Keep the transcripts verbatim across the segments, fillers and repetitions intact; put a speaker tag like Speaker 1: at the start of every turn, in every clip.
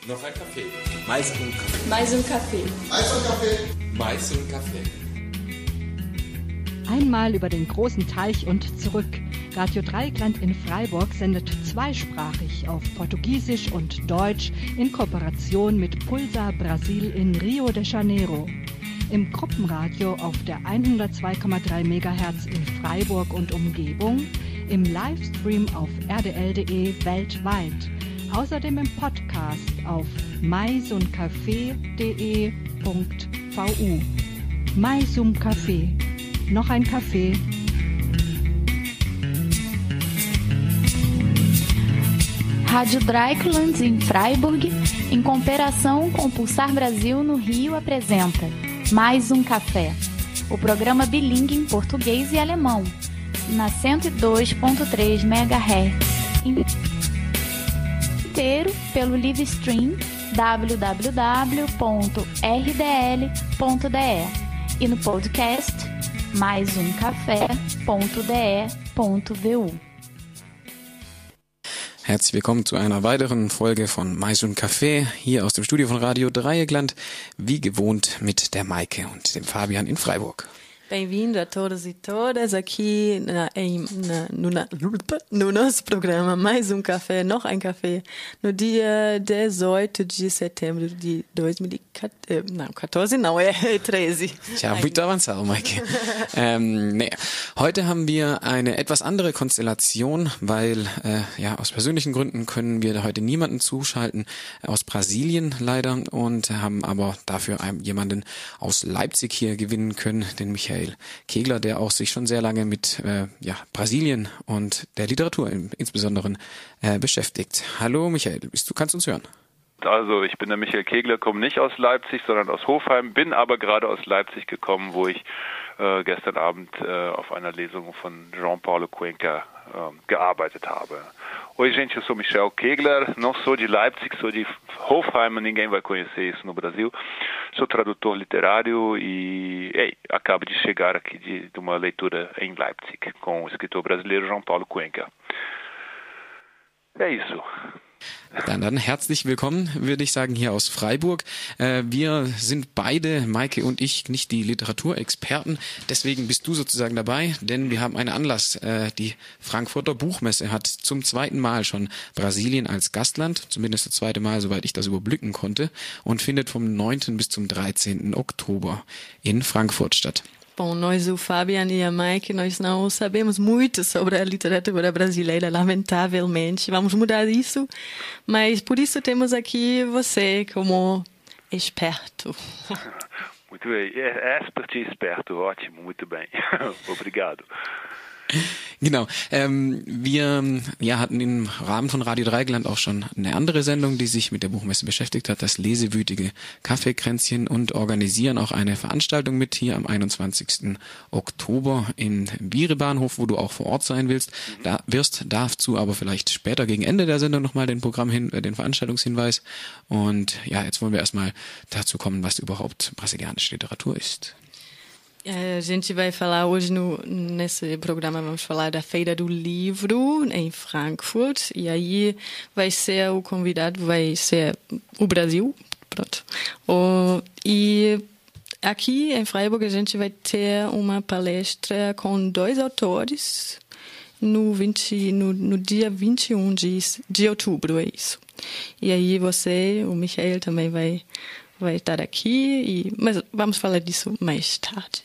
Speaker 1: Noch ein Kaffee. Mais um Kaffee.
Speaker 2: Mais um Kaffee.
Speaker 3: Mais um Kaffee.
Speaker 1: Mais um Kaffee.
Speaker 4: Einmal über den großen Teich und zurück. Radio Dreieckland in Freiburg sendet zweisprachig auf Portugiesisch und Deutsch in Kooperation mit Pulsar Brasil in Rio de Janeiro. Im Gruppenradio auf der hundertzwei Komma drei Megahertz in Freiburg und Umgebung, im Livestream auf r d l punkt d e weltweit. Außerdem im Podcast auf mais um kaffee punkt d e punkt v u. Mais um Kaffee. Noch ein Kaffee.
Speaker 5: Rádio Dreieckland em Freiburg, em cooperação com Pulsar Brasil no Rio, apresenta Mais um Café, o programa bilíngue em português e alemão, na cento e dois ponto três megahertz, inteiro pelo live stream w w w ponto r d l ponto d e e no podcast mais um café ponto d e ponto v u.
Speaker 6: Herzlich willkommen zu einer weiteren Folge von Mais um Kaffee, hier aus dem Studio von Radio Dreieckland, wie gewohnt mit der Maike und dem Fabian in Freiburg.
Speaker 2: Bem-vindo a todos e todas aqui na, em, na, no, na, no nosso programa Mais um Café, Noch ein Café, no dia dezoito de setembro de dois mil e quatorze, não, quatorze não, é treze.
Speaker 6: Tja, muito avançado, Maike. ähm, nee. Heute haben wir eine etwas andere Konstellation, weil äh, ja aus persönlichen Gründen können wir heute niemanden zuschalten, aus Brasilien leider, und haben aber dafür einen, jemanden aus Leipzig hier gewinnen können, den Michael Kegler, der auch sich schon sehr lange mit äh, ja, Brasilien und der Literatur im, insbesondere äh, beschäftigt. Hallo Michael, bist du, kannst du uns hören?
Speaker 7: Also ich bin der Michael Kegler, komme nicht aus Leipzig, sondern aus Hofheim, bin aber gerade aus Leipzig gekommen, wo ich äh, gestern Abend äh, auf einer Lesung von João Paulo Cuenca äh, gearbeitet habe. Oi gente, eu sou Michael Kegler, não sou de Leipzig, sou de Hofheim, ninguém vai conhecer isso no Brasil. Sou tradutor literário e ei, acabo de chegar aqui de, de uma leitura em Leipzig com o escritor brasileiro João Paulo Cuenca. É isso.
Speaker 6: Dann, dann herzlich willkommen, würde ich sagen, hier aus Freiburg. Äh, wir sind beide, Maike und ich, nicht die Literaturexperten. Deswegen bist du sozusagen dabei, denn wir haben einen Anlass. Äh, die Frankfurter Buchmesse hat zum zweiten Mal schon Brasilien als Gastland, zumindest das zweite Mal, soweit ich das überblicken konnte, und findet vom neunten bis zum dreizehnten Oktober in Frankfurt statt.
Speaker 2: Bom, nós, o Fabian e a Maike, nós não sabemos muito sobre a literatura brasileira, lamentavelmente. Vamos mudar isso, mas por isso temos aqui você como experto.
Speaker 7: Muito bem, expert e esperto, ótimo, muito bem. Obrigado.
Speaker 6: Genau. Ähm, wir ja, hatten im Rahmen von Radio Dreieckland auch schon eine andere Sendung, die sich mit der Buchmesse beschäftigt hat, das lesewütige Kaffeekränzchen, und organisieren auch eine Veranstaltung mit hier am einundzwanzigsten Oktober in Wiehrebahnhof, wo du auch vor Ort sein willst. Da wirst, dazu aber vielleicht später gegen Ende der Sendung nochmal den Programm hin, äh, den Veranstaltungshinweis. Und ja, jetzt wollen wir erstmal dazu kommen, was überhaupt brasilianische Literatur ist.
Speaker 2: A gente vai falar hoje no, nesse programa, vamos falar da Feira do Livro em Frankfurt, e aí vai ser o convidado, vai ser o Brasil, pronto. O, e aqui em Freiburg a gente vai ter uma palestra com dois autores no, vinte, no, no dia vinte e um de, de outubro, é isso. E aí você, o Michael, também vai, vai estar aqui, e, mas vamos falar disso mais tarde.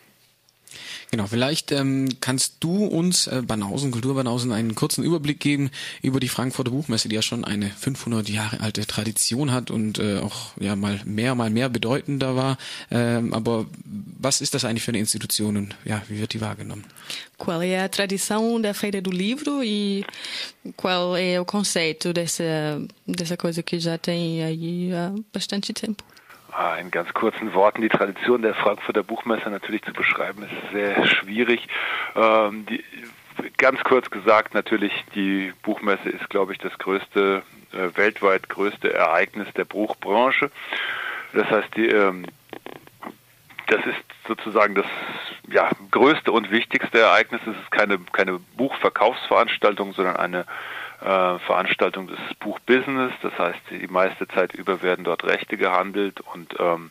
Speaker 6: Genau, vielleicht ähm, kannst du uns äh, Banausen, Kulturbanausen, einen kurzen Überblick geben über die Frankfurter Buchmesse, die ja schon eine fünfhundert Jahre alte Tradition hat und äh, auch ja mal mehr, mal mehr bedeutender war. Ähm, aber was ist das eigentlich für eine Institution und ja, wie wird die wahrgenommen?
Speaker 2: Qual é a tradição da Feira do Livro e qual é o conceito dessa, dessa coisa que já tem aí há bastante tempo?
Speaker 7: In ganz kurzen Worten, die Tradition der Frankfurter Buchmesse natürlich zu beschreiben, ist sehr schwierig. Ähm, die, ganz kurz gesagt, natürlich, die Buchmesse ist, glaube ich, das größte, äh, weltweit größte Ereignis der Buchbranche. Das heißt, die, ähm, das ist sozusagen das ja, größte und wichtigste Ereignis. Es ist keine, keine Buchverkaufsveranstaltung, sondern eine äh, Veranstaltung des Buchbusiness. Das heißt, die meiste Zeit über werden dort Rechte gehandelt und ähm,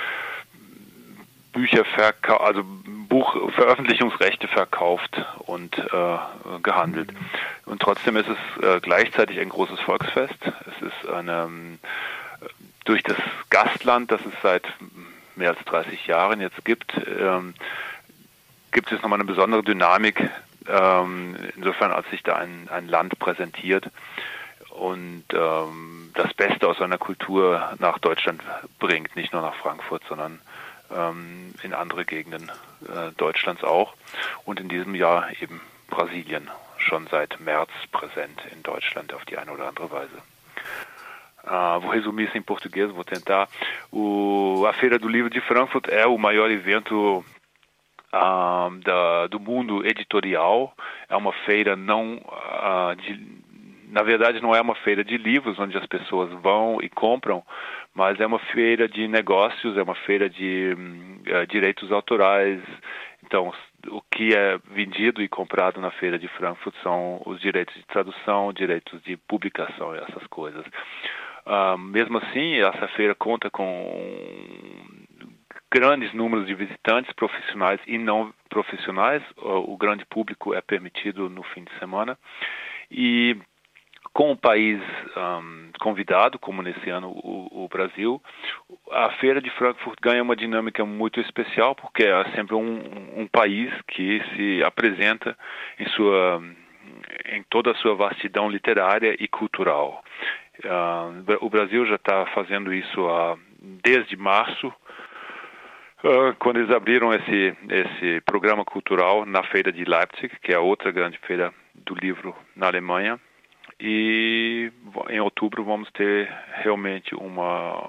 Speaker 7: Bücher verkauft, also Buchveröffentlichungsrechte verkauft und äh, gehandelt. Und trotzdem ist es äh, gleichzeitig ein großes Volksfest. Es ist eine, durch das Gastland, das es seit mehr als dreißig Jahren jetzt gibt, ähm, gibt es nochmal eine besondere Dynamik, ähm, insofern als sich da ein, ein Land präsentiert und ähm, das Beste aus seiner Kultur nach Deutschland bringt, nicht nur nach Frankfurt, sondern ähm, in andere Gegenden äh, Deutschlands auch. Und in diesem Jahr eben Brasilien, schon seit März präsent in Deutschland auf die eine oder andere Weise. Uh, vou resumir isso em português, vou tentar. O, a Feira do Livro de Frankfurt é o maior evento uh, da, do mundo editorial. É uma feira não... Uh, de, na verdade, não é uma feira de livros onde as pessoas vão e compram, mas é uma feira de negócios, é uma feira de uh, direitos autorais. Então, o que é vendido e comprado na Feira de Frankfurt são os direitos de tradução, direitos de publicação e essas coisas. Uh, mesmo assim, essa feira conta com grandes números de visitantes profissionais e não profissionais. O, o grande público é permitido no fim de semana. E com o país um, convidado, como nesse ano o, o Brasil, a Feira de Frankfurt ganha uma dinâmica muito especial, porque é sempre um, um país que se apresenta em, sua, em toda a sua vastidão literária e cultural. Uh, o Brasil já está fazendo isso uh, desde março, uh, quando eles abriram esse, esse programa cultural na Feira de Leipzig, que é a outra grande feira do livro na Alemanha. E em outubro vamos ter realmente uma,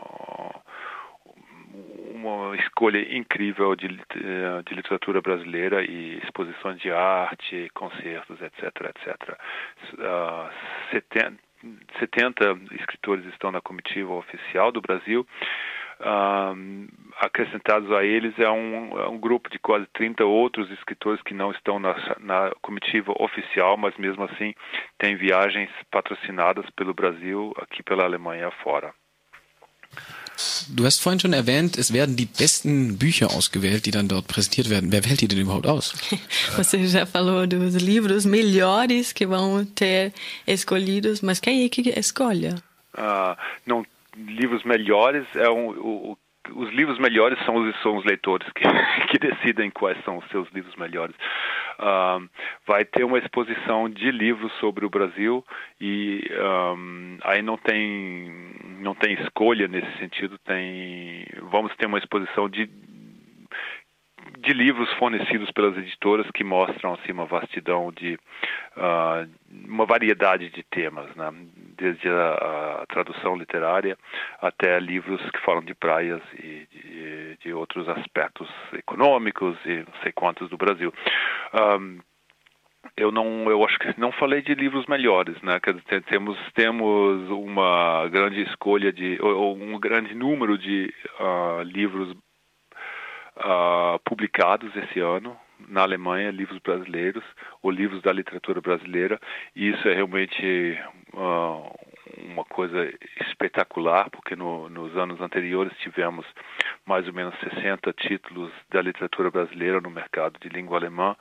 Speaker 7: uma escolha incrível de, de literatura brasileira e exposições de arte, concertos, etc, etcétera. Uh, setenta, setenta escritores estão na comitiva oficial do Brasil. Um, acrescentados a eles é um, é um grupo de quase trinta outros escritores que não estão na, na comitiva oficial, mas mesmo assim tem viagens patrocinadas pelo Brasil, aqui pela Alemanha afora.
Speaker 6: Du hast vorhin schon erwähnt, es werden die besten Bücher ausgewählt, die dann dort präsentiert werden. Wer wählt die denn überhaupt aus?
Speaker 2: Você já falou dos livros melhores que vão ter escolhidos, mas quem é que escolhe?
Speaker 7: Uh, não livros melhores é um, o, os livros melhores são os, são os leitores que, que decidem quais são os seus livros melhores. Um, vai ter uma exposição de livros sobre o Brasil e um, aí não tem não tem escolha nesse sentido. Tem vamos ter uma exposição de de livros fornecidos pelas editoras que mostram assim, uma vastidão de uh, uma variedade de temas, né? Desde a, a tradução literária até livros que falam de praias e de, de outros aspectos econômicos e não sei quantos do Brasil. Um, eu não, eu acho que não falei de livros melhores, né? Quer dizer, temos temos uma grande escolha de ou um grande número de uh, livros Uh, publicados esse ano na Alemanha, livros brasileiros ou livros da literatura brasileira, e isso é realmente uh, uma coisa espetacular, porque no, nos anos anteriores tivemos mais ou menos sessenta títulos da literatura brasileira no mercado de língua alemã,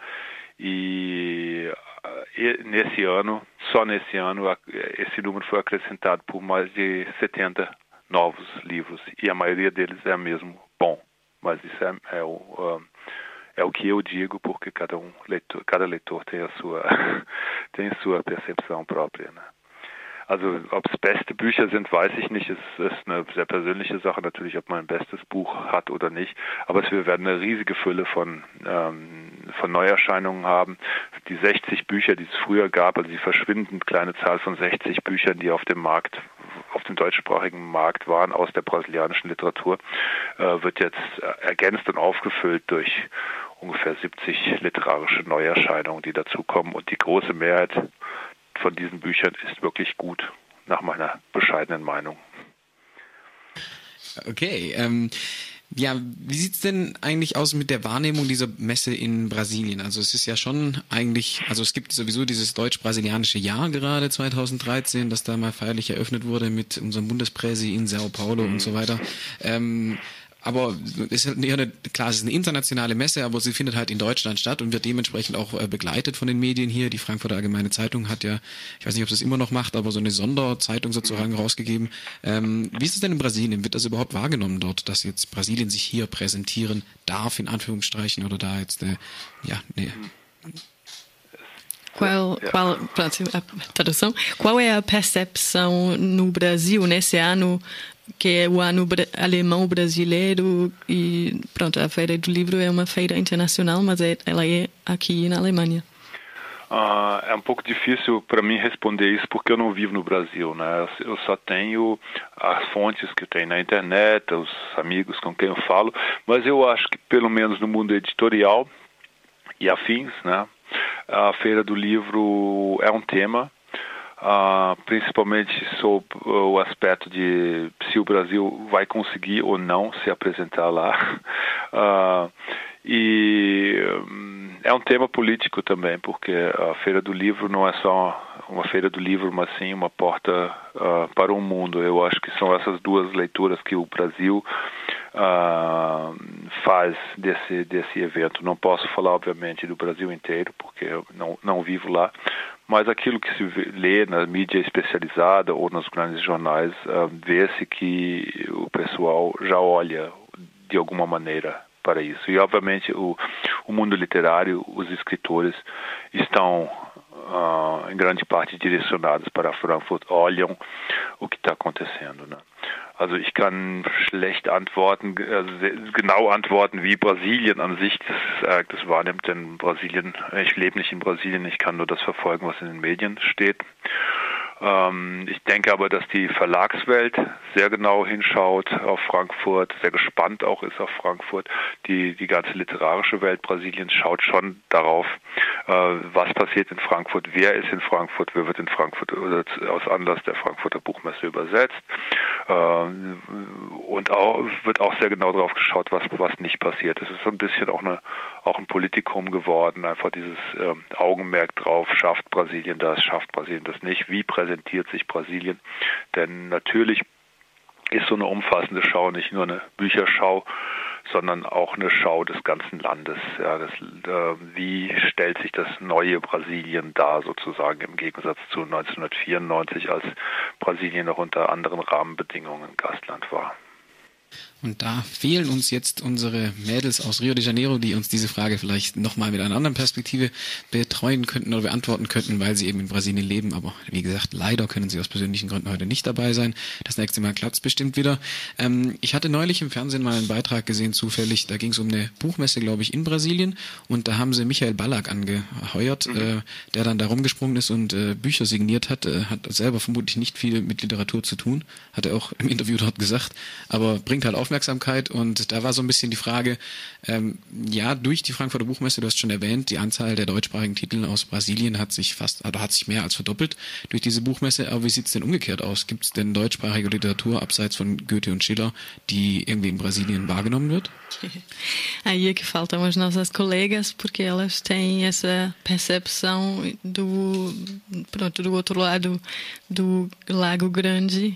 Speaker 7: e, uh, e nesse ano, só nesse ano, esse número foi acrescentado por mais de setenta novos livros, e a maioria deles é mesmo bom. Mas isso é, é, o, uh, é o que eu digo, porque cada um leitor, cada leitor tem a sua tem a sua Perception própria, ne? Also ob es beste Bücher sind, weiß ich nicht. Es ist eine sehr persönliche Sache natürlich, ob man ein bestes Buch hat oder nicht. Aber wir werden eine riesige Fülle von ähm, von Neuerscheinungen haben. Die sechzig Bücher, die es früher gab, also die verschwindend kleine Zahl von sechzig Büchern, die auf dem Markt, auf dem deutschsprachigen Markt waren, aus der brasilianischen Literatur, äh, wird jetzt ergänzt und aufgefüllt durch ungefähr siebzig literarische Neuerscheinungen, die dazukommen. Und die große Mehrheit von diesen Büchern ist wirklich gut, nach meiner bescheidenen Meinung.
Speaker 6: Okay, ähm, Ja, wie sieht's denn eigentlich aus mit der Wahrnehmung dieser Messe in Brasilien? Also es ist ja schon eigentlich, also es gibt sowieso dieses deutsch-brasilianische Jahr gerade zweitausenddreizehn, das da mal feierlich eröffnet wurde mit unserem Bundespräsi in Sao Paulo und so weiter. Ähm, Aber es ist eher eine, klar, es ist eine internationale Messe, aber sie findet halt in Deutschland statt und wird dementsprechend auch äh, begleitet von den Medien hier. Die Frankfurter Allgemeine Zeitung hat ja, ich weiß nicht, ob sie es immer noch macht, aber so eine Sonderzeitung sozusagen rausgegeben. Ähm, wie ist es denn in Brasilien? Wird das überhaupt wahrgenommen dort, dass jetzt Brasilien sich hier präsentieren darf, in Anführungsstrichen, oder da jetzt, äh, ja, nee.
Speaker 2: Qual, qual, pronto, a tradução. Qual é a percepção no Brasil nesse ano, que é o ano alemão brasileiro, e pronto, a Feira do Livro é uma feira internacional, mas é, ela é aqui na Alemanha.
Speaker 7: Uh, é um pouco difícil para mim responder isso porque eu não vivo no Brasil, né? Eu só tenho as fontes que eu tenho na internet, os amigos com quem eu falo, mas eu acho que pelo menos no mundo editorial e afins, né? A Feira do Livro é um tema, uh, principalmente sob o aspecto de se o Brasil vai conseguir ou não se apresentar lá. Uh, e um, é um tema político também, porque a Feira do Livro não é só uma Feira do Livro, mas sim uma porta uh, para o mundo. Eu acho que são essas duas leituras que o Brasil Uh, faz desse, desse evento. Não posso falar, obviamente, do Brasil inteiro, porque eu não, não vivo lá, mas aquilo que se lê na mídia especializada ou nos grandes jornais, uh, vê-se que o pessoal já olha de alguma maneira para isso. E, obviamente, o, o mundo literário, os escritores estão uh, em grande parte direcionados para Frankfurt, olham o que está acontecendo, né? Also ich kann schlecht antworten, also genau antworten, wie Brasilien an sich das, das wahrnimmt, denn Brasilien, ich lebe nicht in Brasilien, ich kann nur das verfolgen, was in den Medien steht. Ähm, ich denke aber, dass die Verlagswelt sehr genau hinschaut auf Frankfurt, sehr gespannt auch ist auf Frankfurt. Die, die ganze literarische Welt Brasiliens schaut schon darauf, äh, was passiert in Frankfurt, wer ist in Frankfurt, wer wird in Frankfurt oder aus Anlass der Frankfurter Buchmesse übersetzt. Äh, und auch, wird auch sehr genau darauf geschaut, was, was nicht passiert. Es ist so ein bisschen auch, eine, auch ein Politikum geworden, einfach dieses äh, Augenmerk drauf, schafft Brasilien das, schafft Brasilien das nicht, wie präsentiert sich Brasilien, denn natürlich ist so eine umfassende Schau nicht nur eine Bücherschau, sondern auch eine Schau des ganzen Landes. Ja, das, äh, wie stellt sich das neue Brasilien dar, sozusagen im Gegensatz zu neunzehnhundertvierundneunzig, als Brasilien noch unter anderen Rahmenbedingungen Gastland war.
Speaker 6: Und da fehlen uns jetzt unsere Mädels aus Rio de Janeiro, die uns diese Frage vielleicht nochmal mit einer anderen Perspektive betreuen könnten oder beantworten könnten, weil sie eben in Brasilien leben. Aber wie gesagt, leider können sie aus persönlichen Gründen heute nicht dabei sein. Das nächste Mal klappt's bestimmt wieder. Ähm, ich hatte neulich im Fernsehen mal einen Beitrag gesehen, zufällig. Da ging es um eine Buchmesse, glaube ich, in Brasilien. Und da haben sie Michael Ballack angeheuert, mhm. äh, der dann da rumgesprungen ist und äh, Bücher signiert hat. Äh, hat selber vermutlich nicht viel mit Literatur zu tun, hat er auch im Interview dort gesagt. Aber bringt halt Aufmerksamkeit, und da war so ein bisschen die Frage, ähm, ja, durch die Frankfurter Buchmesse, du hast schon erwähnt, die Anzahl der deutschsprachigen Titel aus Brasilien hat sich fast, also hat sich mehr als verdoppelt durch diese Buchmesse, aber wie sieht's denn umgekehrt aus? Gibt es denn deutschsprachige Literatur abseits von Goethe und Schiller, die irgendwie in Brasilien wahrgenommen wird?
Speaker 2: Aí é que faltam as nossas colegas, porque elas têm essa percepção do, pronto, do outro lado do Lago Grande.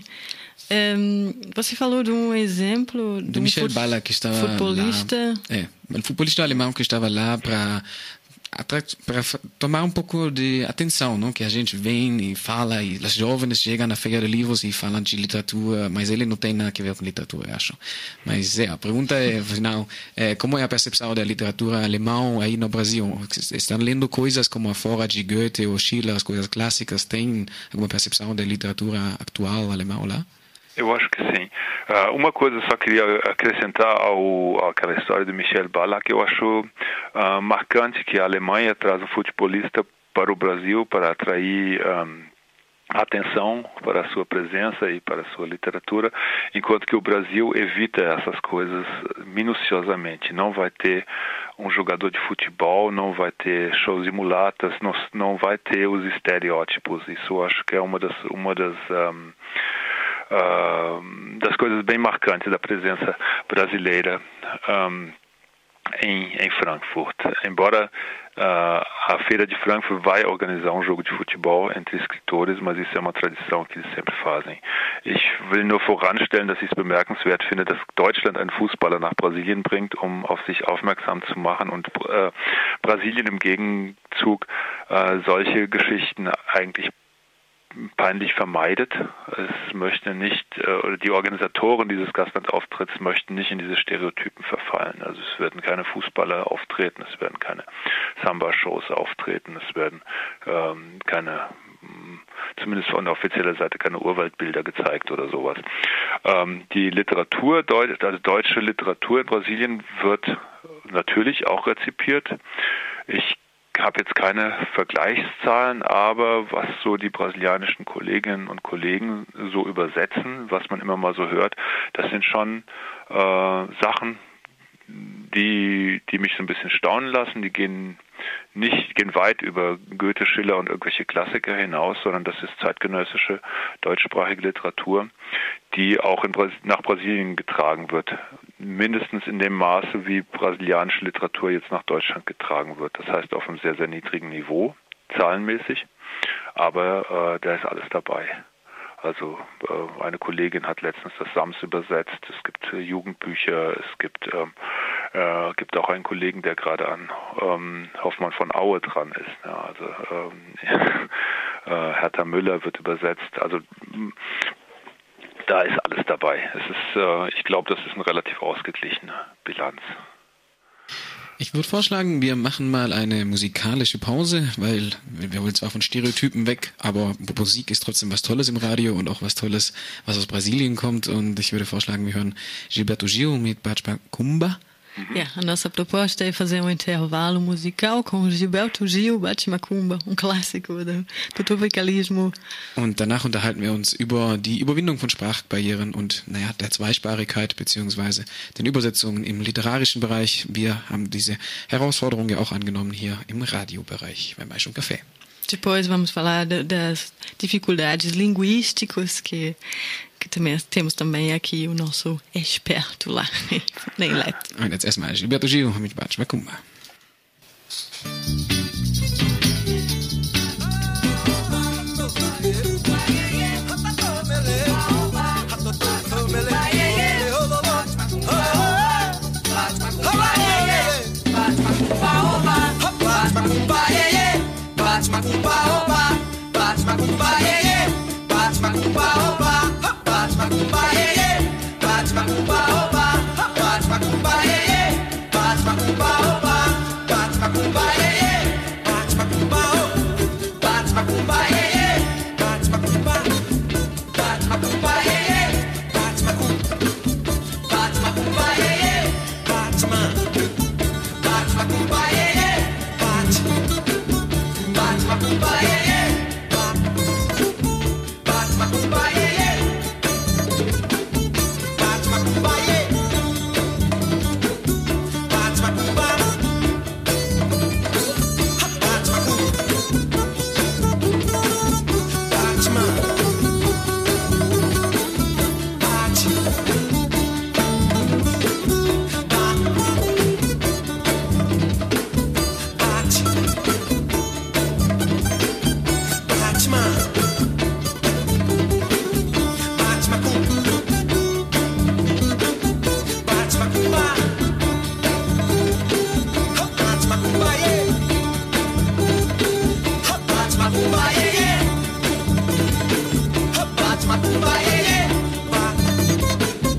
Speaker 2: Um, você falou de um exemplo
Speaker 6: de
Speaker 2: um
Speaker 6: Michel
Speaker 2: fut-
Speaker 6: Ballack, que estava
Speaker 2: futebolista.
Speaker 6: lá, é, um futebolista alemão que estava lá para para tomar um pouco de atenção, não? Que a gente vem e fala, e os jovens chegam na Feira de Livros e falam de literatura, mas ele não tem nada a ver com literatura, eu acho. Mas é, a pergunta é, afinal, é, como é a percepção da literatura alemã aí no Brasil? Estão lendo coisas como a Fora de Goethe ou Schiller, as coisas clássicas? Tem alguma percepção da literatura atual alemã lá?
Speaker 7: Eu acho que sim. Uh, uma coisa eu só queria acrescentar ao, àquela história do Michel Ballack, eu acho uh, marcante que a Alemanha traz um futebolista para o Brasil para atrair um, atenção para a sua presença e para a sua literatura, enquanto que o Brasil evita essas coisas minuciosamente. Não vai ter um jogador de futebol, não vai ter shows de mulatas, não, não vai ter os estereótipos. Isso eu acho que é uma das... Uma das um, Uh, das das coisas bem marcantes da presença brasileira um, em, em Frankfurt. Embora uh, a Feira de Frankfurt vai organizar um jogo de futebol entre escritores, mas isso é uma tradição que eles sempre fazem. Ich will nur voranstellen, dass ich es bemerkenswert finde, dass Deutschland einen Fußballer nach Brasilien bringt, um auf sich aufmerksam zu machen und äh, Brasilien im Gegenzug äh, solche Geschichten eigentlich peinlich vermeidet. Es möchte nicht, oder die Organisatoren dieses Gastlandauftritts möchten nicht in diese Stereotypen verfallen. Also es werden keine Fußballer auftreten, es werden keine Samba-Shows auftreten, es werden ähm, keine, zumindest von offizieller Seite, keine Urwaldbilder gezeigt oder sowas. Ähm, die Literatur, also deutsche Literatur in Brasilien wird natürlich auch rezipiert. Ich Ich habe jetzt keine Vergleichszahlen, aber was so die brasilianischen Kolleginnen und Kollegen so übersetzen, was man immer mal so hört, das sind schon äh, Sachen, die, die mich so ein bisschen staunen lassen. Die gehen nicht, gehen weit über Goethe, Schiller und irgendwelche Klassiker hinaus, sondern das ist zeitgenössische deutschsprachige Literatur, die auch in Bras- nach Brasilien getragen wird. Mindestens in dem Maße, wie brasilianische Literatur jetzt nach Deutschland getragen wird. Das heißt auf einem sehr, sehr niedrigen Niveau, zahlenmäßig, aber äh, da ist alles dabei. Also äh, eine Kollegin hat letztens das Sams übersetzt, es gibt äh, Jugendbücher, es gibt, ähm, äh, gibt auch einen Kollegen, der gerade an ähm, Hoffmann von Aue dran ist. Ja, also ähm, äh, Hertha Müller wird übersetzt. Also da ist alles dabei. Es ist, äh, ich glaube, das ist eine relativ ausgeglichene Bilanz.
Speaker 6: Ich würde vorschlagen, wir machen mal eine musikalische Pause, weil wir wollen zwar von Stereotypen weg, aber Musik ist trotzdem was Tolles im Radio und auch was Tolles, was aus Brasilien kommt. Und ich würde vorschlagen, wir hören Gilberto Gil mit Bate Macumba.
Speaker 2: Yeah, a nossa proposta é fazer um intervalo musical com Gilberto Gil, Bate Macumba, um clássico do, do tropicalismo.
Speaker 6: Und danach unterhalten wir uns über die Überwindung von Sprachbarrieren und, naja, der Zweisprachigkeit beziehungsweise den Übersetzungen im literarischen Bereich. Wir haben diese Herausforderung ja auch angenommen hier im Radiobereich beim Mais um Café.
Speaker 2: Depois vamos falar de, das dificuldades linguísticas que, que também, temos também aqui o nosso experto lá em Leipzig.
Speaker 6: Und jetzt erstmal Gilberto Gil mit Bate Macumba.
Speaker 3: Bate macumba, oba, bate macumba, yeah, yeah. Bate macumba, oba, bate macumba, yeah, yeah. Bate macumba, oba, bate macumba, yeah, yeah. Bate macumba, oba, bate macumba, yeah, yeah. Bate macumba, bate macumba, yeah, yeah. Bate macumba, bate macumba, yeah, yeah. Bate macumba, bate macumba, yeah, yeah. Bate ma, bate macumba, yeah, yeah. Bate Bate macumba, yeah, yeah. Bate macumba, yeah, yeah. Bate macumba, yeah. Bate macumba. Bate macumba. Bate ma. Bate. Bate. Batman, Bate macumba, yeah, yeah.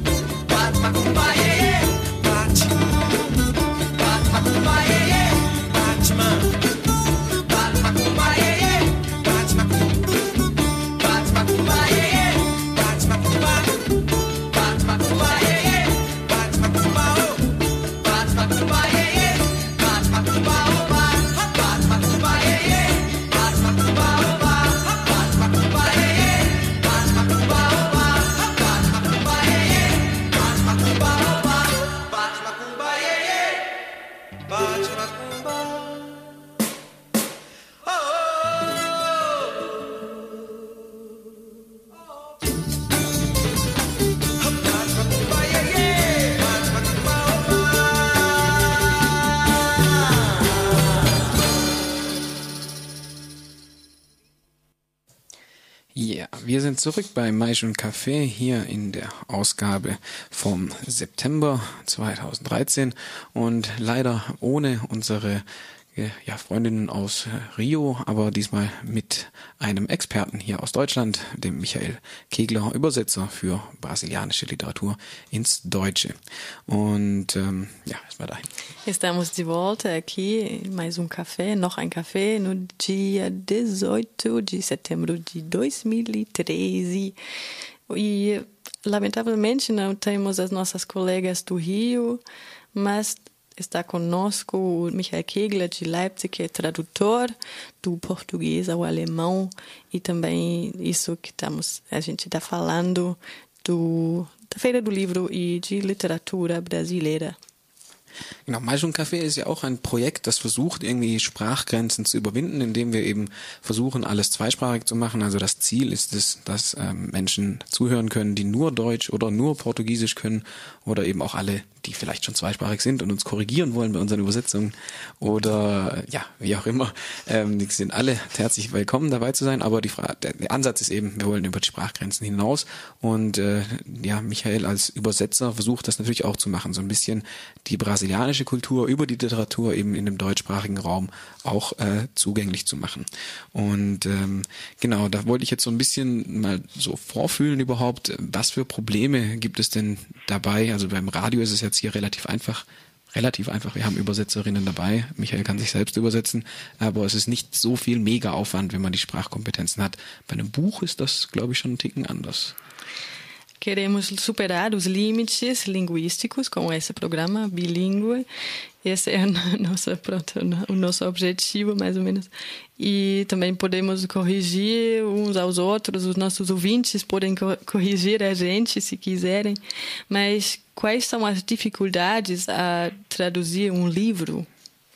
Speaker 6: Wir sind zurück bei Mais und Kaffee hier in der Ausgabe vom September zweitausenddreizehn und leider ohne unsere ja, Freundinnen aus Rio, aber diesmal mit einem Experten hier aus Deutschland, dem Michael Kegler, Übersetzer für brasilianische Literatur ins Deutsche. Und ähm, ja, erstmal dahin.
Speaker 2: Estamos de volta aqui em mais um café, noch ein Café, no dia dezoito de setembro de dois mil e treze. E, lamentavelmente, não temos as nossas colegas do Rio, mas está conosco o Michael Kegler, de Leipzig, que é tradutor do português ao alemão, e também isso que estamos, a gente está falando do, da Feira do Livro e de Literatura brasileira.
Speaker 6: Genau, Mais und Kaffee ist ja auch ein Projekt, das versucht, irgendwie Sprachgrenzen zu überwinden, indem wir eben versuchen, alles zweisprachig zu machen. Also das Ziel ist es, dass ähm, Menschen zuhören können, die nur Deutsch oder nur Portugiesisch können oder eben auch alle, die vielleicht schon zweisprachig sind und uns korrigieren wollen bei unseren Übersetzungen oder ja, wie auch immer. Ähm, die sind alle herzlich willkommen, dabei zu sein, aber die Fra- der, der Ansatz ist eben, wir wollen über die Sprachgrenzen hinaus und äh, ja, Michael als Übersetzer versucht das natürlich auch zu machen, so ein bisschen die brasilianische Kultur über die Literatur eben in dem deutschsprachigen Raum auch äh, zugänglich zu machen. Und ähm, genau, da wollte ich jetzt so ein bisschen mal so vorfühlen überhaupt, was für Probleme gibt es denn dabei? Also beim Radio ist es jetzt hier relativ einfach, relativ einfach. Wir haben Übersetzerinnen dabei. Michael kann sich selbst übersetzen, aber es ist nicht so viel Mega-Aufwand, wenn man die Sprachkompetenzen hat. Bei einem Buch ist das, glaube ich, schon einen Ticken anders.
Speaker 2: Queremos superar os limites linguísticos com esse programa bilíngue. Esse é o nosso, pronto, o nosso objetivo, mais ou menos. E também podemos corrigir uns aos outros, os nossos ouvintes podem co- corrigir a gente, se quiserem. Mas quais são as dificuldades a traduzir um livro?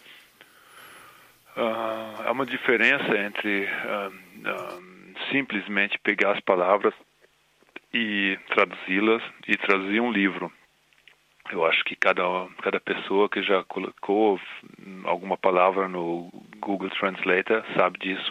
Speaker 7: Uh, há uma diferença entre uh, uh, simplesmente pegar as palavras e traduzi-las e traduzir um livro. Eu acho que cada, cada pessoa que já colocou alguma palavra no Google Translator sabe disso.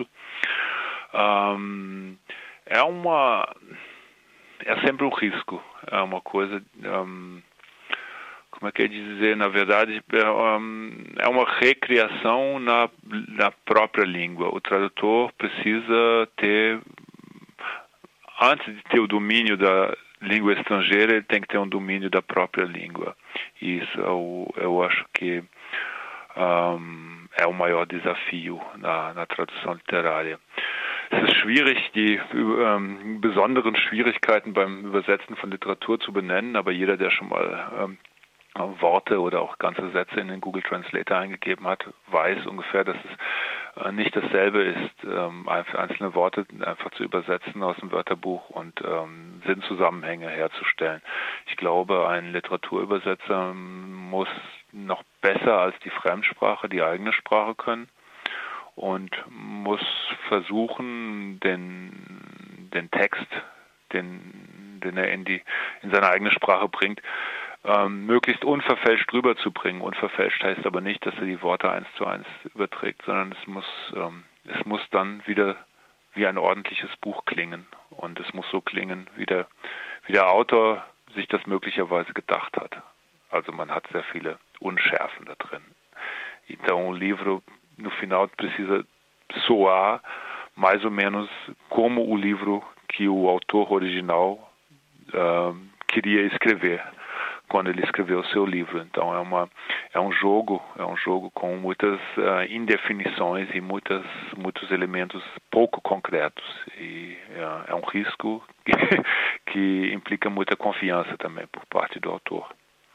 Speaker 7: Um, é uma é sempre um risco, é uma coisa, um, como é que é dizer, na verdade, é, um, é uma recriação na, na própria língua. O tradutor precisa ter, antes de ter o domínio da língua estrangeira, ele tem que ter um domínio da própria língua. E isso eu, eu acho que um, é o maior desafio na, na tradução literária. Es ist schwierig, die ähm, besonderen Schwierigkeiten beim Übersetzen von Literatur zu benennen, aber jeder, der schon mal ähm, Worte oder auch ganze Sätze in den Google Translator eingegeben hat, weiß ungefähr, dass es äh, nicht dasselbe ist, ähm, einzelne Worte einfach zu übersetzen aus dem Wörterbuch und ähm, Sinnzusammenhänge herzustellen. Ich glaube, ein Literaturübersetzer muss noch besser als die Fremdsprache die eigene Sprache können und muss versuchen, den, den Text, den, den er in, die, in seine eigene Sprache bringt, Ähm, möglichst unverfälscht rüberzubringen. Unverfälscht heißt aber nicht, dass er die Worte eins zu eins überträgt, sondern es muss, ähm, es muss dann wieder wie ein ordentliches Buch klingen. Und es muss so klingen, wie der, wie der Autor sich das möglicherweise gedacht hat. Also man hat sehr viele Unschärfen da drin. Então o livro, no final, precisa soar mais ou menos como o livro que o autor original uh, queria escrever quando ele escreveu o seu livro. Então é uma é um jogo é um jogo com muitas uh, indefinições e muitas muitos elementos pouco concretos e uh, é um risco que, que implica muita confiança também por parte do autor.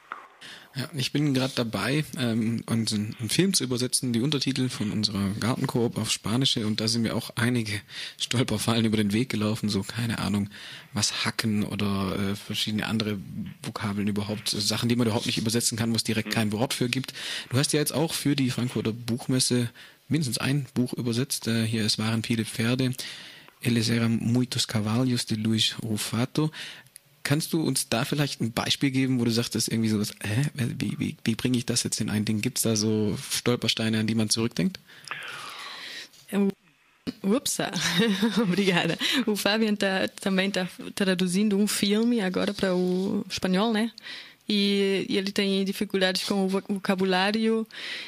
Speaker 6: Ja, ich bin gerade dabei, ähm, uns einen, einen Film zu übersetzen, die Untertitel von unserer Gartenkoop auf Spanische, und da sind mir auch einige Stolperfallen über den Weg gelaufen, so keine Ahnung, was Hacken oder äh, verschiedene andere Vokabeln überhaupt, Sachen, die man überhaupt nicht übersetzen kann, wo es direkt kein Wort für gibt. Du hast ja jetzt auch für die Frankfurter Buchmesse mindestens ein Buch übersetzt, äh, hier Es waren viele Pferde, Eles eram muitos cavalos de Luis Rufato. Kannst du uns da vielleicht ein Beispiel geben, wo du sagtest, irgendwie sowas, hä, wie, wie, wie bringe ich das jetzt in ein Ding? Gibt es da so Stolpersteine, an die man zurückdenkt?
Speaker 2: Ups, obrigada. O Fabian tá, também está traduzindo um filme agora para o espanhol, né? E, e ele tem dificuldades com o vocabulário.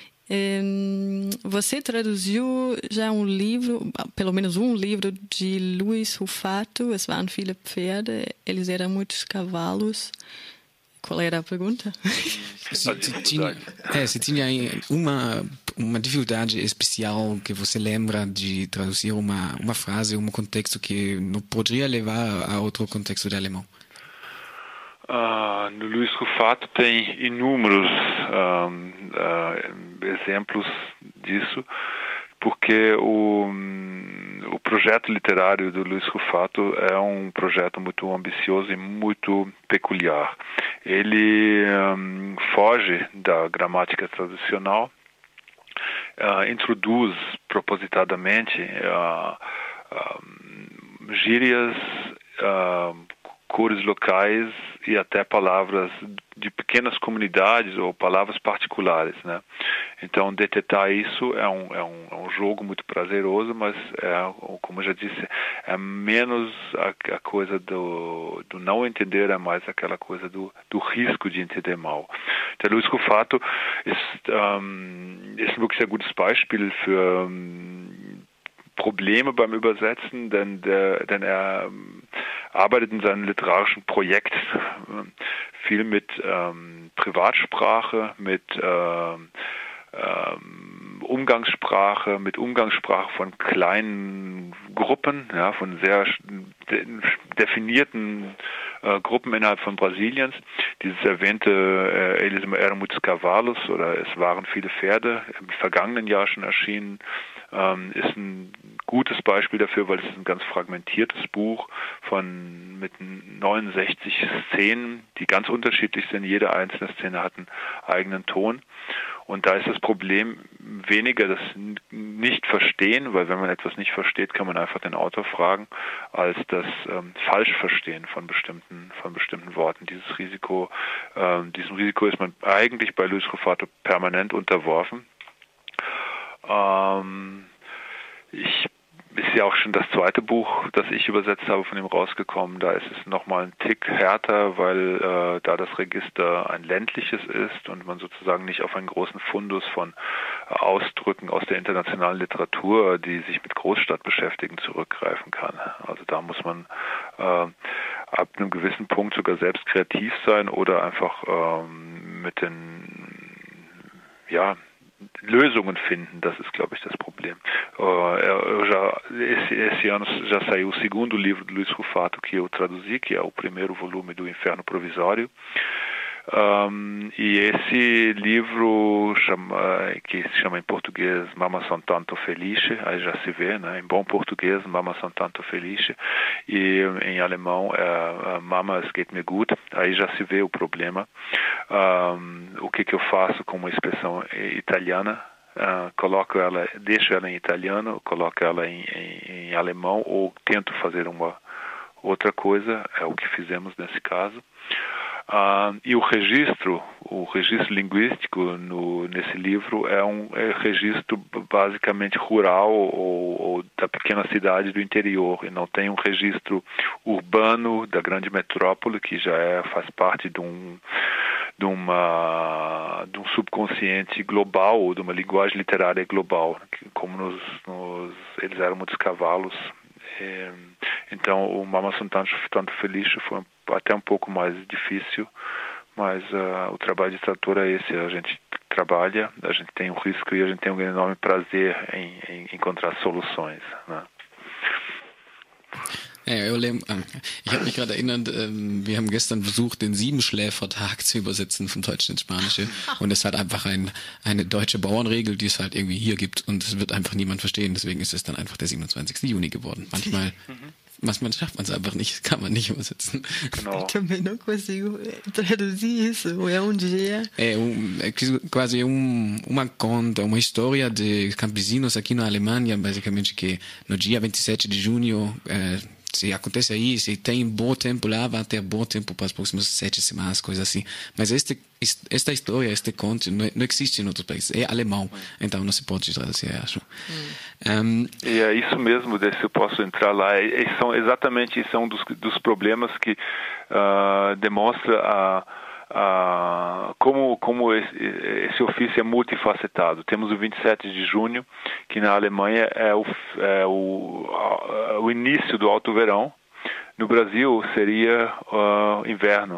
Speaker 2: Você traduziu já um livro, pelo menos um livro de Luis Rufato. Es waren viele Pferde, eles eram muitos cavalos. Qual era a pergunta?
Speaker 6: Se, se tinha, é, se tinha uma, uma dificuldade especial que você lembra de traduzir uma, uma frase, um contexto que não poderia levar a outro contexto de alemão.
Speaker 7: Uh, no Luis Rufato tem inúmeros uh, uh, exemplos disso, porque o, o projeto literário do Luis Rufato é um projeto muito ambicioso e muito peculiar. Ele um, foge da gramática tradicional, uh, introduz propositadamente uh, uh, gírias, uh, cores locais e até palavras de pequenas comunidades ou palavras particulares, né? Então, detectar isso é um, é um, é um jogo muito prazeroso, mas, é, como eu já disse, é menos a, a coisa do, do não entender, é mais aquela coisa do, do risco de entender mal. Der Luis Rufato ist, ähm, ist ein wirklich sehr gutes Beispiel für ähm, Probleme beim Übersetzen, denn, der, denn er ähm, arbeitet in seinem literarischen Projekt äh, viel mit ähm, Privatsprache, mit ähm, ähm, Umgangssprache, mit Umgangssprache von kleinen Gruppen, ja, von sehr de definierten äh, Gruppen innerhalb von Brasiliens. Dieses erwähnte äh, Eles eram muitos cavalos oder es waren viele Pferde, im vergangenen Jahr schon erschienen, ähm, ist ein gutes Beispiel dafür, weil es ist ein ganz fragmentiertes Buch von mit neunundsechzig Szenen, die ganz unterschiedlich sind. Jede einzelne Szene hat einen eigenen Ton. Und da ist das Problem weniger das Nicht-Verstehen, weil wenn man etwas nicht versteht, kann man einfach den Autor fragen, als das ähm, Falschverstehen von bestimmten, von bestimmten Worten. Dieses Risiko, ähm, diesem Risiko ist man eigentlich bei Luis Rufato permanent unterworfen. Ähm, ich ist ja auch schon das zweite Buch, das ich übersetzt habe, von ihm rausgekommen. Da ist es nochmal ein Tick härter, weil äh, da das Register ein ländliches ist und man sozusagen nicht auf einen großen Fundus von äh, Ausdrücken aus der internationalen Literatur, die sich mit Großstadt beschäftigen, zurückgreifen kann. Also da muss man äh, ab einem gewissen Punkt sogar selbst kreativ sein oder einfach ähm, mit den, ja, Lösungen finden, das ist, glaube ich, das Problem. Eu já, esse, esse ano já saiu o segundo livro do Luis Rufato que eu traduzi, que é o primeiro volume do Inferno Provisório. Um, e esse livro chama, que se chama em português Mamas são tanto felices, aí já se vê, né? Em bom português Mamas são tanto felices, e em alemão é Mamas geht mir gut, aí já se vê o problema. Um, o que que eu faço com uma expressão italiana? Uh, coloco ela, deixo ela em italiano, coloco ela em, em, em alemão ou tento fazer uma outra coisa, é o que fizemos nesse caso. Uh, e o registro, o registro linguístico no, nesse livro é um é registro basicamente rural ou, ou da pequena cidade do interior, e não tem um registro urbano da grande metrópole, que já é, faz parte de um, de, uma, de um subconsciente global, ou de uma linguagem literária global, que, como nos, nos, eles eram muitos cavalos. É, então o Mamas são tanto, tanto felices foi até um pouco mais difícil, mas uh, o trabalho de tradutor é esse, a gente trabalha, a gente tem um risco e a gente tem um enorme prazer em, em encontrar soluções, né?
Speaker 6: Ja, ich habe mich gerade erinnert, wir haben gestern versucht, den Siebenschläfertag zu übersetzen vom Deutschen ins Spanische, und es hat einfach ein, eine deutsche Bauernregel, die es halt irgendwie hier gibt, und es wird einfach niemand verstehen, deswegen ist es dann einfach der siebenundzwanzigsten Juni geworden. Manchmal, manchmal schafft man es einfach nicht, kann man nicht übersetzen.
Speaker 7: Genau.
Speaker 2: Eu também não consigo traduzir isso, é um dia.
Speaker 6: É, um, é quase um, uma conta, uma história de campesinos aqui na Alemanha, basicamente, que no dia vinte e sete de junho eh, se acontece aí, se tem bom tempo lá, vai ter bom tempo para as próximas sete semanas, coisa assim. Mas este, esta história, este conto, não, não existe em outros países. É alemão, então não se pode traduzir, acho. Hum. Um,
Speaker 7: e é isso mesmo, se eu posso entrar lá. É, é, são, exatamente, isso é um dos, dos problemas que uh, demonstra a Ah, como, como esse, esse ofício é multifacetado. Temos o vinte e sete de junho, que na Alemanha é o, é o, o início do alto verão. No Brasil seria uh, inverno.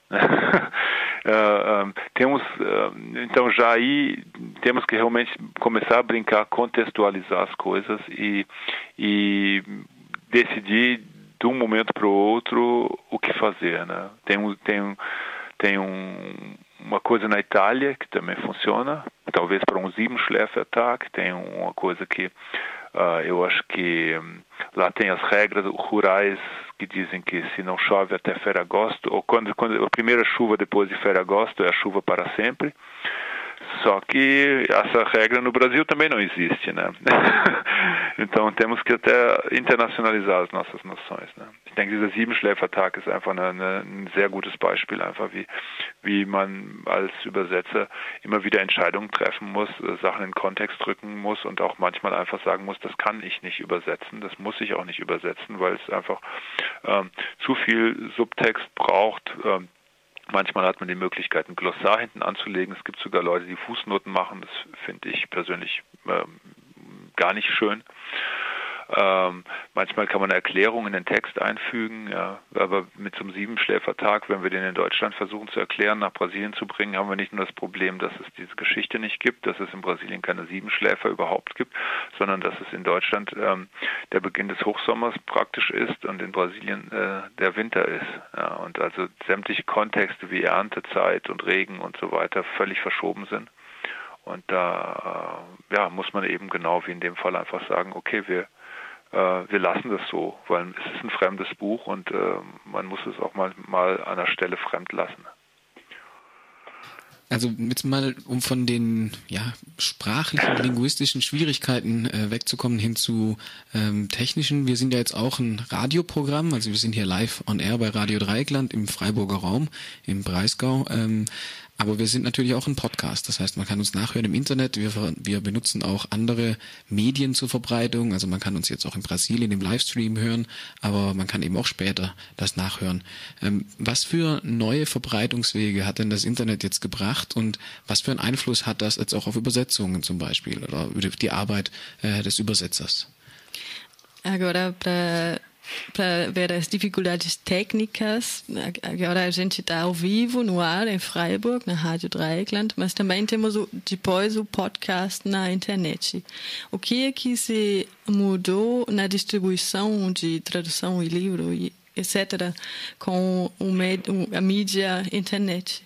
Speaker 7: uh, um, temos, uh, então já aí temos que realmente começar a brincar, contextualizar as coisas e, e decidir de um momento para o outro o que fazer, né? Tem um, tem um Tem um, uma coisa na Itália que também funciona, talvez para um Siebenschläfer-Tag. Tem uma coisa que uh, eu acho que um, lá tem as regras rurais que dizem que se não chove até Ferragosto, ou quando, quando a primeira chuva depois de Ferragosto é a chuva para sempre. Só que essa regra no Brasil também não existe, né? Então temos que até internationalisieren as nossas noções, ne? Ich denke, dieser Siebenschläfertag ist einfach eine, eine, ein sehr gutes Beispiel, einfach wie, wie man als Übersetzer immer wieder Entscheidungen treffen muss, Sachen in Kontext drücken muss und auch manchmal einfach sagen muss, das kann ich nicht übersetzen, das muss ich auch nicht übersetzen, weil es einfach ähm, zu viel Subtext braucht. Ähm, Manchmal hat man die Möglichkeit, ein Glossar hinten anzulegen. Es gibt sogar Leute, die Fußnoten machen. Das finde ich persönlich ähm, gar nicht schön. Ähm, manchmal kann man eine Erklärung in den Text einfügen, ja, aber mit so einem Siebenschläfertag, wenn wir den in Deutschland versuchen zu erklären, nach Brasilien zu bringen, haben wir nicht nur das Problem, dass es diese Geschichte nicht gibt, dass es in Brasilien keine Siebenschläfer überhaupt gibt, sondern dass es in Deutschland ähm, der Beginn des Hochsommers praktisch ist und in Brasilien äh, der Winter ist. Ja, und also sämtliche Kontexte wie Erntezeit und Regen und so weiter völlig verschoben sind. Und da ja, muss man eben genau wie in dem Fall einfach sagen, okay, wir wir lassen das so, weil es ist ein fremdes Buch und äh, man muss es auch mal, mal an der Stelle fremd lassen.
Speaker 6: Also jetzt mal, um von den ja, sprachlichen, linguistischen Schwierigkeiten äh, wegzukommen hin zu ähm, technischen. Wir sind ja jetzt auch ein Radioprogramm, also wir sind hier live on air bei Radio Dreieckland im Freiburger Raum, im Breisgau. Ähm, Aber wir sind natürlich auch ein Podcast. Das heißt, man kann uns nachhören im Internet. Wir, wir benutzen auch andere Medien zur Verbreitung. Also man kann uns jetzt auch in Brasilien im Livestream hören, aber man kann eben auch später das nachhören. Ähm, was für neue Verbreitungswege hat denn das Internet jetzt gebracht und was für einen Einfluss hat das jetzt auch auf Übersetzungen zum Beispiel oder die Arbeit äh, des Übersetzers?
Speaker 2: Agora, para para ver as dificuldades técnicas, agora a gente está ao vivo no ar em Freiburg, na Rádio Dreieckland, mas também temos o, depois o podcast na internet. O que é que se mudou na distribuição de tradução e livro, e etcétera, com o med, a mídia internet?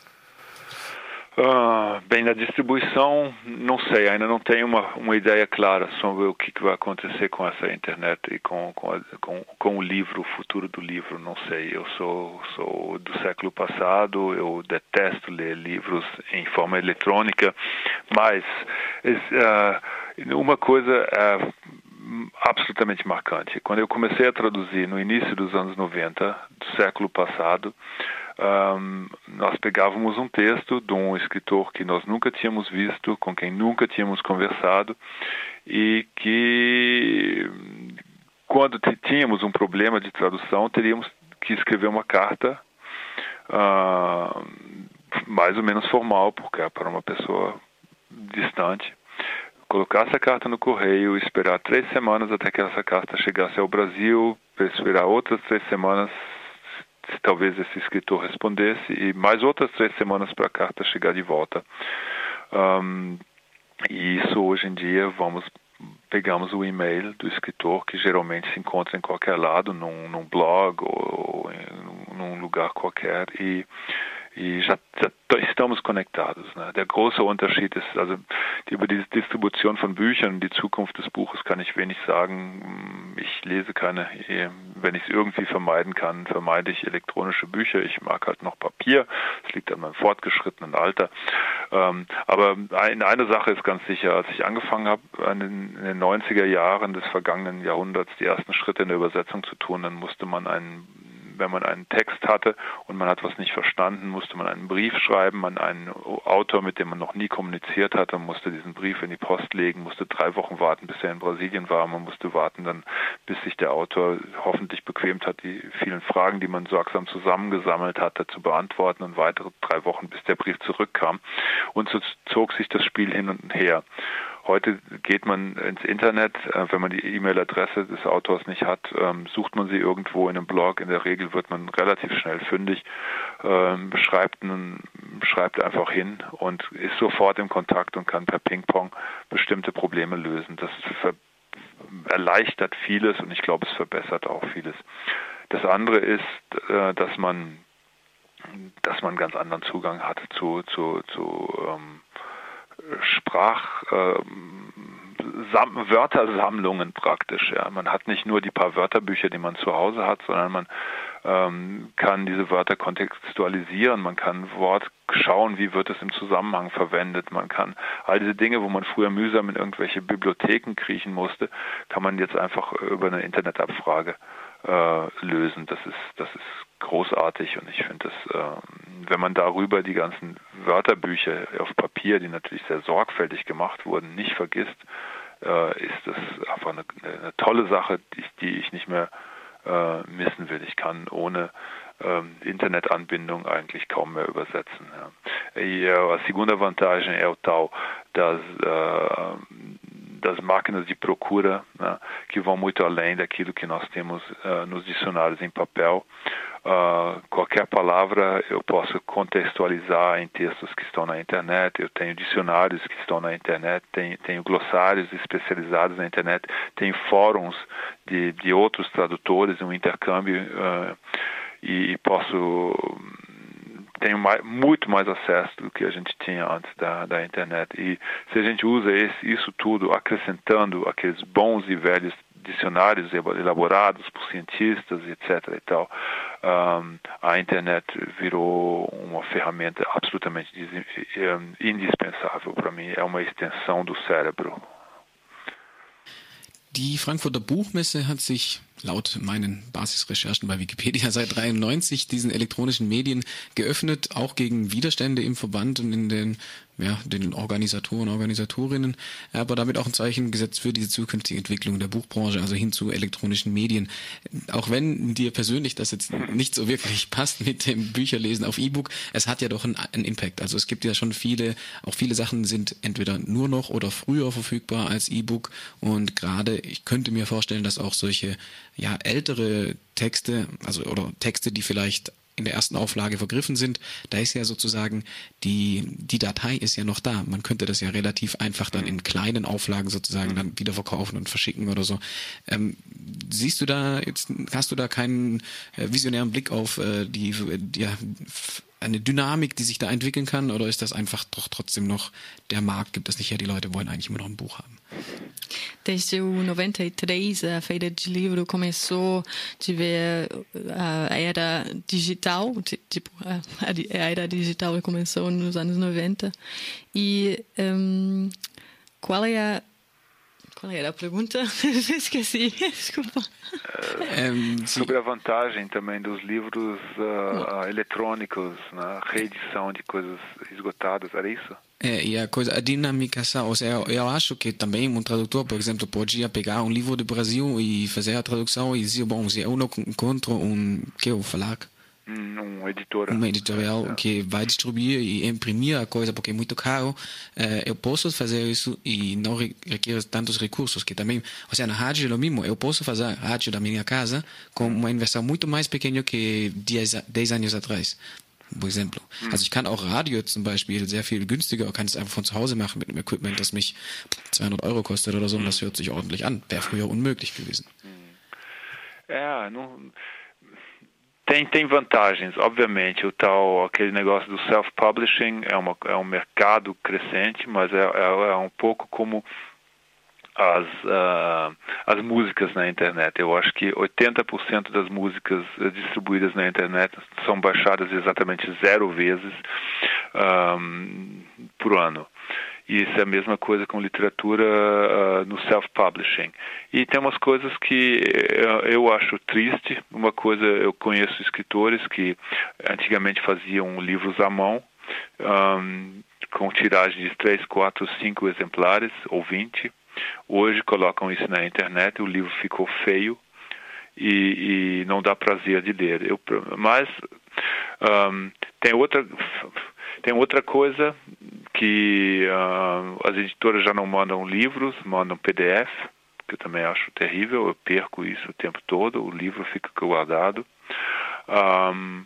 Speaker 7: Uh, bem, na distribuição, não sei, ainda não tenho uma, uma ideia clara sobre o que, que vai acontecer com essa internet e com, com, a, com, com o livro, o futuro do livro, não sei. Eu sou, sou do século passado, eu detesto ler livros em forma eletrônica, mas uh, uma coisa é absolutamente marcante. Quando eu comecei a traduzir no início dos anos noventa, do século passado, Um, nós pegávamos um texto de um escritor que nós nunca tínhamos visto, com quem nunca tínhamos conversado e que quando tínhamos um problema de tradução teríamos que escrever uma carta uh, mais ou menos formal, porque é para uma pessoa distante, colocar essa carta no correio, esperar três semanas até que essa carta chegasse ao Brasil, esperar outras três semanas se talvez esse escritor respondesse, e mais outras três semanas para a carta chegar de volta. Um, e isso hoje em dia, vamos pegamos o e-mail do escritor, que geralmente se encontra em qualquer lado, num, num blog ou em num lugar qualquer, e, E já, já estamos conectados. Ne? Der große Unterschied ist, also die, über die Distribution von Büchern, die Zukunft des Buches kann ich wenig sagen. Ich lese keine, wenn ich es irgendwie vermeiden kann, vermeide ich elektronische Bücher. Ich mag halt noch Papier. Das liegt an meinem fortgeschrittenen Alter. Ähm, aber ein, eine Sache ist ganz sicher, als ich angefangen habe, in den, in den neunziger Jahren des vergangenen Jahrhunderts die ersten Schritte in der Übersetzung zu tun, dann musste man einen wenn man einen Text hatte und man hat was nicht verstanden, musste man einen Brief schreiben an einen Autor, mit dem man noch nie kommuniziert hatte, musste diesen Brief in die Post legen, musste drei Wochen warten, bis er in Brasilien war. Man musste warten dann, bis sich der Autor hoffentlich bequemt hat, die vielen Fragen, die man sorgsam zusammengesammelt hatte, zu beantworten und weitere drei Wochen, bis der Brief zurückkam. Und so zog sich das Spiel hin und her. Heute geht man ins Internet, wenn man die E-Mail-Adresse des Autors nicht hat, sucht man sie irgendwo in einem Blog. In der Regel wird man relativ schnell fündig, schreibt, einen, schreibt einfach hin und ist sofort im Kontakt und kann per Ping-Pong bestimmte Probleme lösen. Das erleichtert vieles und ich glaube, es verbessert auch vieles. Das andere ist, dass man, dass man einen ganz anderen Zugang hat zu, zu, zu ähm, Sprach, äh, Sam- Wörtersammlungen praktisch. Ja. Man hat nicht nur die paar Wörterbücher, die man zu Hause hat, sondern man ähm, kann diese Wörter kontextualisieren. Man kann Wort schauen, wie wird es im Zusammenhang verwendet. Man kann all diese Dinge, wo man früher mühsam in irgendwelche Bibliotheken kriechen musste, kann man jetzt einfach über eine Internetabfrage äh, lösen. Das ist, das ist großartig und ich finde es, äh, wenn man darüber die ganzen Wörterbücher auf Papier, die natürlich sehr sorgfältig gemacht wurden, nicht vergisst, äh, ist das einfach eine, eine tolle Sache, die, die ich nicht mehr äh, missen will. Ich kann ohne ähm, Internetanbindung eigentlich kaum mehr übersetzen. Ja. E a segunda vantagem é o tal das uh, das máquinas de procura, né, que vão muito além daquilo que nós temos uh, nos dicionários em papel. Uh, qualquer palavra eu posso contextualizar em textos que estão na internet, eu tenho dicionários que estão na internet, tenho, tenho glossários especializados na internet, tenho fóruns de, de outros tradutores, um intercâmbio uh, e, e posso... tenho mais, muito mais acesso do que a gente tinha antes da, da internet. E se a gente usa esse, isso tudo acrescentando aqueles bons e velhos dicionários elaborados por cientistas, etc e tal, um, a internet virou uma ferramenta absolutamente indispensável para mim. É uma extensão do cérebro.
Speaker 6: Die Frankfurter Buchmesse hat sich laut meinen Basisrecherchen bei Wikipedia seit dreiundneunzig diesen elektronischen Medien geöffnet, auch gegen Widerstände im Verband und in den, ja, den Organisatoren, Organisatorinnen, aber damit auch ein Zeichen gesetzt für diese zukünftige Entwicklung der Buchbranche, also hin zu elektronischen Medien. Auch wenn dir persönlich das jetzt nicht so wirklich passt mit dem Bücherlesen auf E-Book, es hat ja doch einen, einen Impact. Also es gibt ja schon viele, auch viele Sachen sind entweder nur noch oder früher verfügbar als E-Book und gerade, ich könnte mir vorstellen, dass auch solche ja ältere Texte, also oder Texte, die vielleicht in der ersten Auflage vergriffen sind, da ist ja sozusagen die die Datei ist ja noch da. Man könnte das ja relativ einfach dann in kleinen Auflagen sozusagen dann wieder verkaufen und verschicken oder so. Ähm, siehst du da jetzt, hast du da keinen äh, visionären Blick auf äh, die, die ja, eine Dynamik, die sich da entwickeln kann, oder ist das einfach doch trotzdem noch der Markt, gibt es nicht her, die Leute wollen eigentlich immer noch ein Buch haben?
Speaker 2: Desde o noventa e três, a Feira de Livro começou a ver a era digital, tipo, a era digital começou nos anos noventa. E um, qual é a Qual era a pergunta? Esqueci, desculpa.
Speaker 7: É, sobre a vantagem também dos livros uh, eletrônicos, na reedição de coisas esgotadas, era isso?
Speaker 6: É, e a coisa, a dinâmica, ou seja, eu acho que também um tradutor, por exemplo, podia pegar um livro do Brasil e fazer a tradução e dizer, bom, se eu não encontro um, que eu falar?
Speaker 7: Um editor.
Speaker 6: Uma editorial é. que vai distribuir e imprimir a coisa porque é muito caro, é, eu posso fazer isso e não requer tantos recursos, que também, ou seja, na rádio é o mesmo, eu posso fazer a rádio da minha casa com uma inversão muito mais pequena que dez anos atrás, por exemplo. Hm. Also ich kann auch Radio zum Beispiel sehr viel günstiger, kann es einfach von zu Hause machen mit einem Equipment, das mich zweihundert Euro kostet oder so, und das hört sich ordentlich an. Wäre früher unmöglich gewesen.
Speaker 7: Ja, nun... tem, tem vantagens, obviamente. O tal, aquele negócio do self-publishing é, uma, é um mercado crescente, mas é, é, é um pouco como as, uh, as músicas na internet. Eu acho que oitenta por cento das músicas distribuídas na internet são baixadas exatamente zero vezes um, por ano. E isso é a mesma coisa com literatura uh, no self-publishing. E tem umas coisas que uh, eu acho triste. Uma coisa, eu conheço escritores que antigamente faziam livros à mão, um, com tiragem de três, quatro, cinco exemplares, ou vinte. Hoje colocam isso na internet, o livro ficou feio e, e não dá prazer de ler. Eu, mas um, tem outra... Tem outra coisa que uh, as editoras já não mandam livros, mandam P D F, que eu também acho terrível, eu perco isso o tempo todo, o livro fica guardado. Um,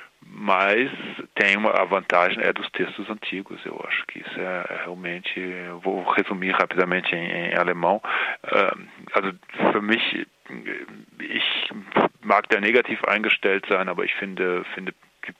Speaker 7: mas tem uma, a vantagem é dos textos antigos, eu acho que isso é, é realmente, eu vou resumir rapidamente em, em alemão. Uh, also für mich, ich mag da negativ eingestellt sein, aber ich finde, finde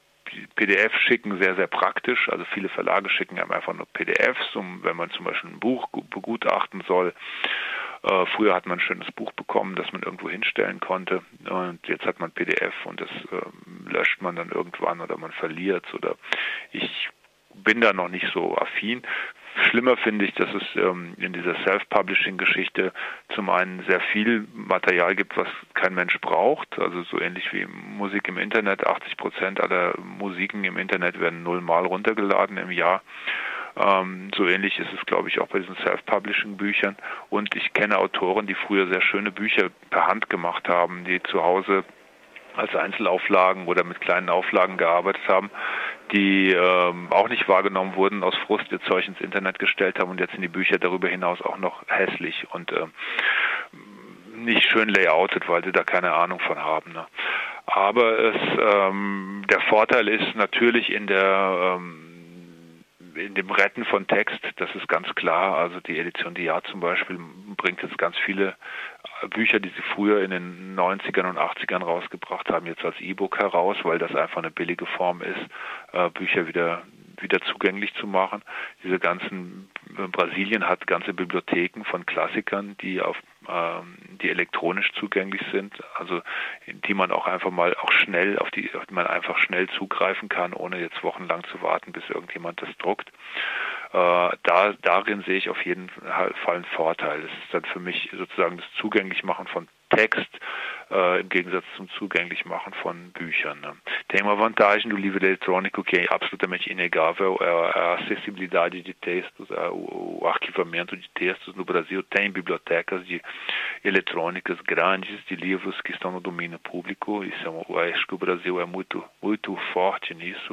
Speaker 7: P D F schicken sehr, sehr praktisch. Also viele Verlage schicken einem einfach nur P D Fs, um, wenn man zum Beispiel ein Buch begutachten soll. Äh, früher hat man ein schönes Buch bekommen, das man irgendwo hinstellen konnte. Und jetzt hat man P D F und das äh, löscht man dann irgendwann oder man verliert es. Oder ich bin da noch nicht so affin. Schlimmer finde ich, dass es ähm, in dieser Self-Publishing-Geschichte zum einen sehr viel Material gibt, was kein Mensch braucht. Also so ähnlich wie Musik im Internet. achtzig Prozent aller Musiken im Internet werden nullmal runtergeladen im Jahr. Ähm, so ähnlich ist es, glaube ich, auch bei diesen Self-Publishing-Büchern. Und ich kenne Autoren, die früher sehr schöne Bücher per Hand gemacht haben, die zu Hause als Einzelauflagen oder mit kleinen Auflagen gearbeitet haben, die ähm, auch nicht wahrgenommen wurden, aus Frust ihr Zeug ins Internet gestellt haben und jetzt sind die Bücher darüber hinaus auch noch hässlich und ähm, nicht schön layoutet, weil sie da keine Ahnung von haben. Ne? Aber es, ähm, der Vorteil ist natürlich in der ähm, in dem Retten von Text, das ist ganz klar. Also die Edition Diat zum Beispiel bringt jetzt ganz viele Bücher, die sie früher in den neunzigern und achtzigern rausgebracht haben, jetzt als E-Book heraus, weil das einfach eine billige Form ist, Bücher wieder wieder zugänglich zu machen. Diese ganzen, Brasilien hat ganze Bibliotheken von Klassikern, die auf ähm, die elektronisch zugänglich sind, also die man auch einfach mal auch schnell, auf die, auf die man einfach schnell zugreifen kann, ohne jetzt wochenlang zu warten, bis irgendjemand das druckt. Äh, da, darin sehe ich auf jeden Fall einen Vorteil. Das ist dann für mich sozusagen das Zugänglichmachen von Text, uh, im gegensatz zum Zugänglichmachen von Büchern. Né? Tem uma vantagem do livro eletrônico que é absolutamente inegável, é a acessibilidade de textos, é o, o arquivamento de textos. No Brasil tem bibliotecas de eletrônicas grandes de livros que estão no domínio público. Isso é, eu acho que o Brasil é muito, muito forte nisso.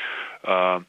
Speaker 7: Uh,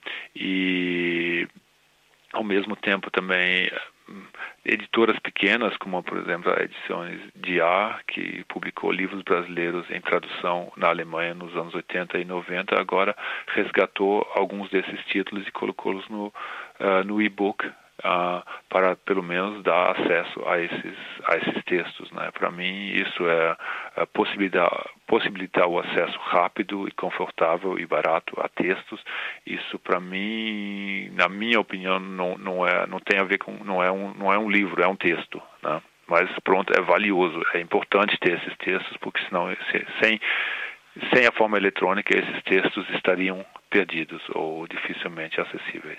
Speaker 7: e ao mesmo tempo também editoras pequenas, como por exemplo a Edições Diá, que publicou livros brasileiros em tradução na Alemanha nos anos oitenta e noventa, agora resgatou alguns desses títulos e colocou-los no, uh, no e-book uh, para pelo menos dar acesso a esses, a esses textos. Né? Para mim isso é uh, possibilitar, possibilitar o acesso rápido e confortável e barato a textos. Isso para mim, na minha opinião, não, não é, não tem a ver com, não é um, não é um livro, é um texto, né? Mas pronto, é valioso, é importante ter esses textos, porque senão sem sem a forma eletrônica esses textos estariam perdidos ou dificilmente acessíveis.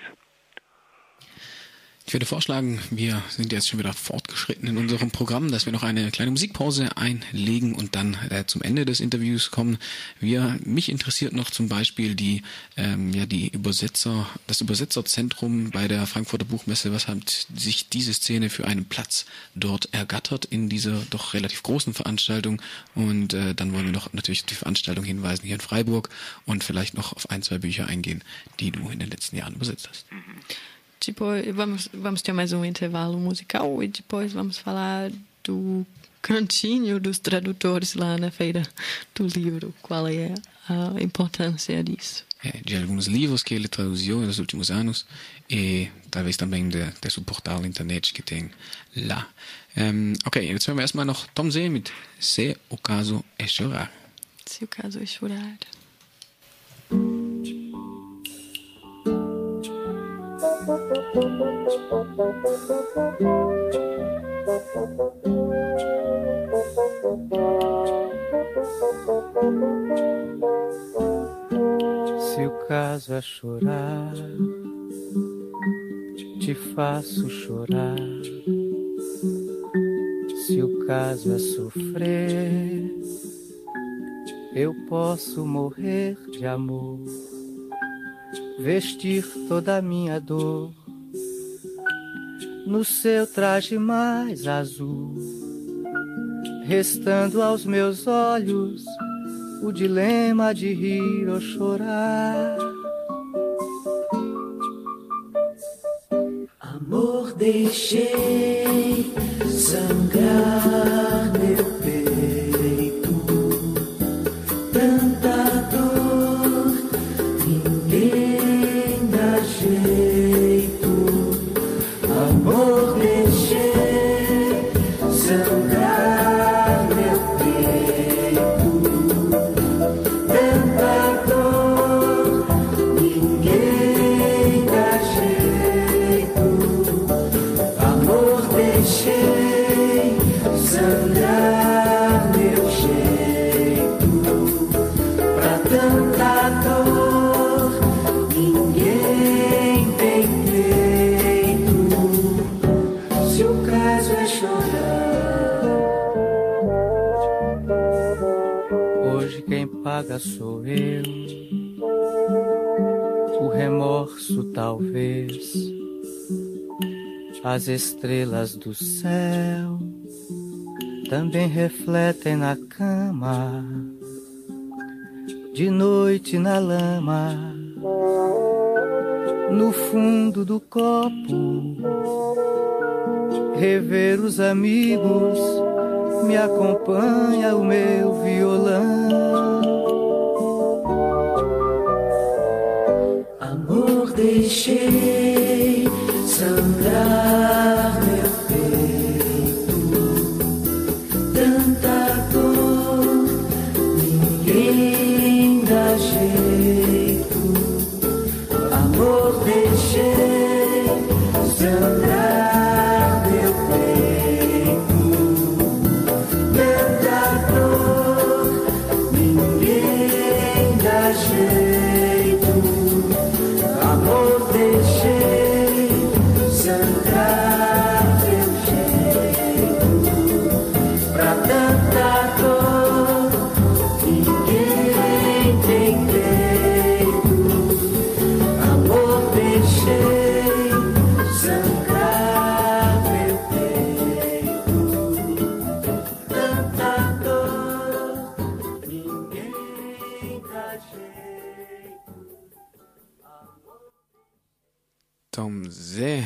Speaker 6: Ich würde vorschlagen, wir sind jetzt schon wieder fortgeschritten in unserem Programm, dass wir noch eine kleine Musikpause einlegen und dann äh, zum Ende des Interviews kommen. Wir, mich interessiert noch zum Beispiel die, ähm, ja, die Übersetzer, das Übersetzerzentrum bei der Frankfurter Buchmesse. Was hat sich diese Szene für einen Platz dort ergattert in dieser doch relativ großen Veranstaltung? Und äh, dann wollen wir noch natürlich auf die Veranstaltung hinweisen hier in Freiburg und vielleicht noch auf ein, zwei Bücher eingehen, die du in den letzten Jahren übersetzt hast. Mhm.
Speaker 2: Depois vamos, vamos ter mais um intervalo musical e depois vamos falar do cantinho dos tradutores lá na Feira do Livro. Qual é a importância disso?
Speaker 6: É, de alguns livros que ele traduziu nos últimos anos e talvez também de, de seu portal internet que tem lá. Um, ok, jetzt hören wir erstmal noch Tom See mit Se o caso é chorar.
Speaker 2: Se o caso é chorar.
Speaker 8: Se o caso é chorar, te faço chorar. Se o caso é sofrer, eu posso morrer de amor, vestir toda a minha dor no seu traje mais azul, restando aos meus olhos o dilema de rir ou chorar.
Speaker 3: Amor, deixei sangrar meu peito, tanta dor, ninguém dá jeito. Amor, deixei sangrar meu peito, tanta dor, ninguém dá jeito. Amor, deixei sangrar meu jeito, pra tanta dor, ninguém tem peito. Se o caso é chorar,
Speaker 8: hoje quem paga sou eu, o remorso talvez, as estrelas do céu também refletem na cama, de noite na lama, no fundo do copo. Rever os amigos, me acompanha o meu violão.
Speaker 3: amor, deixei sangrar meu peito, tanta dor, ninguém dá jeito. Amor, deixei sangrar meu peito, tanta dor, ninguém dá jeito. Amor, deixei sangrar meu jeito, pra tanta dor, ninguém tem peito. Amor, deixei sangrar meu peito, tanta dor, ninguém dá jeito.
Speaker 6: Tom Se,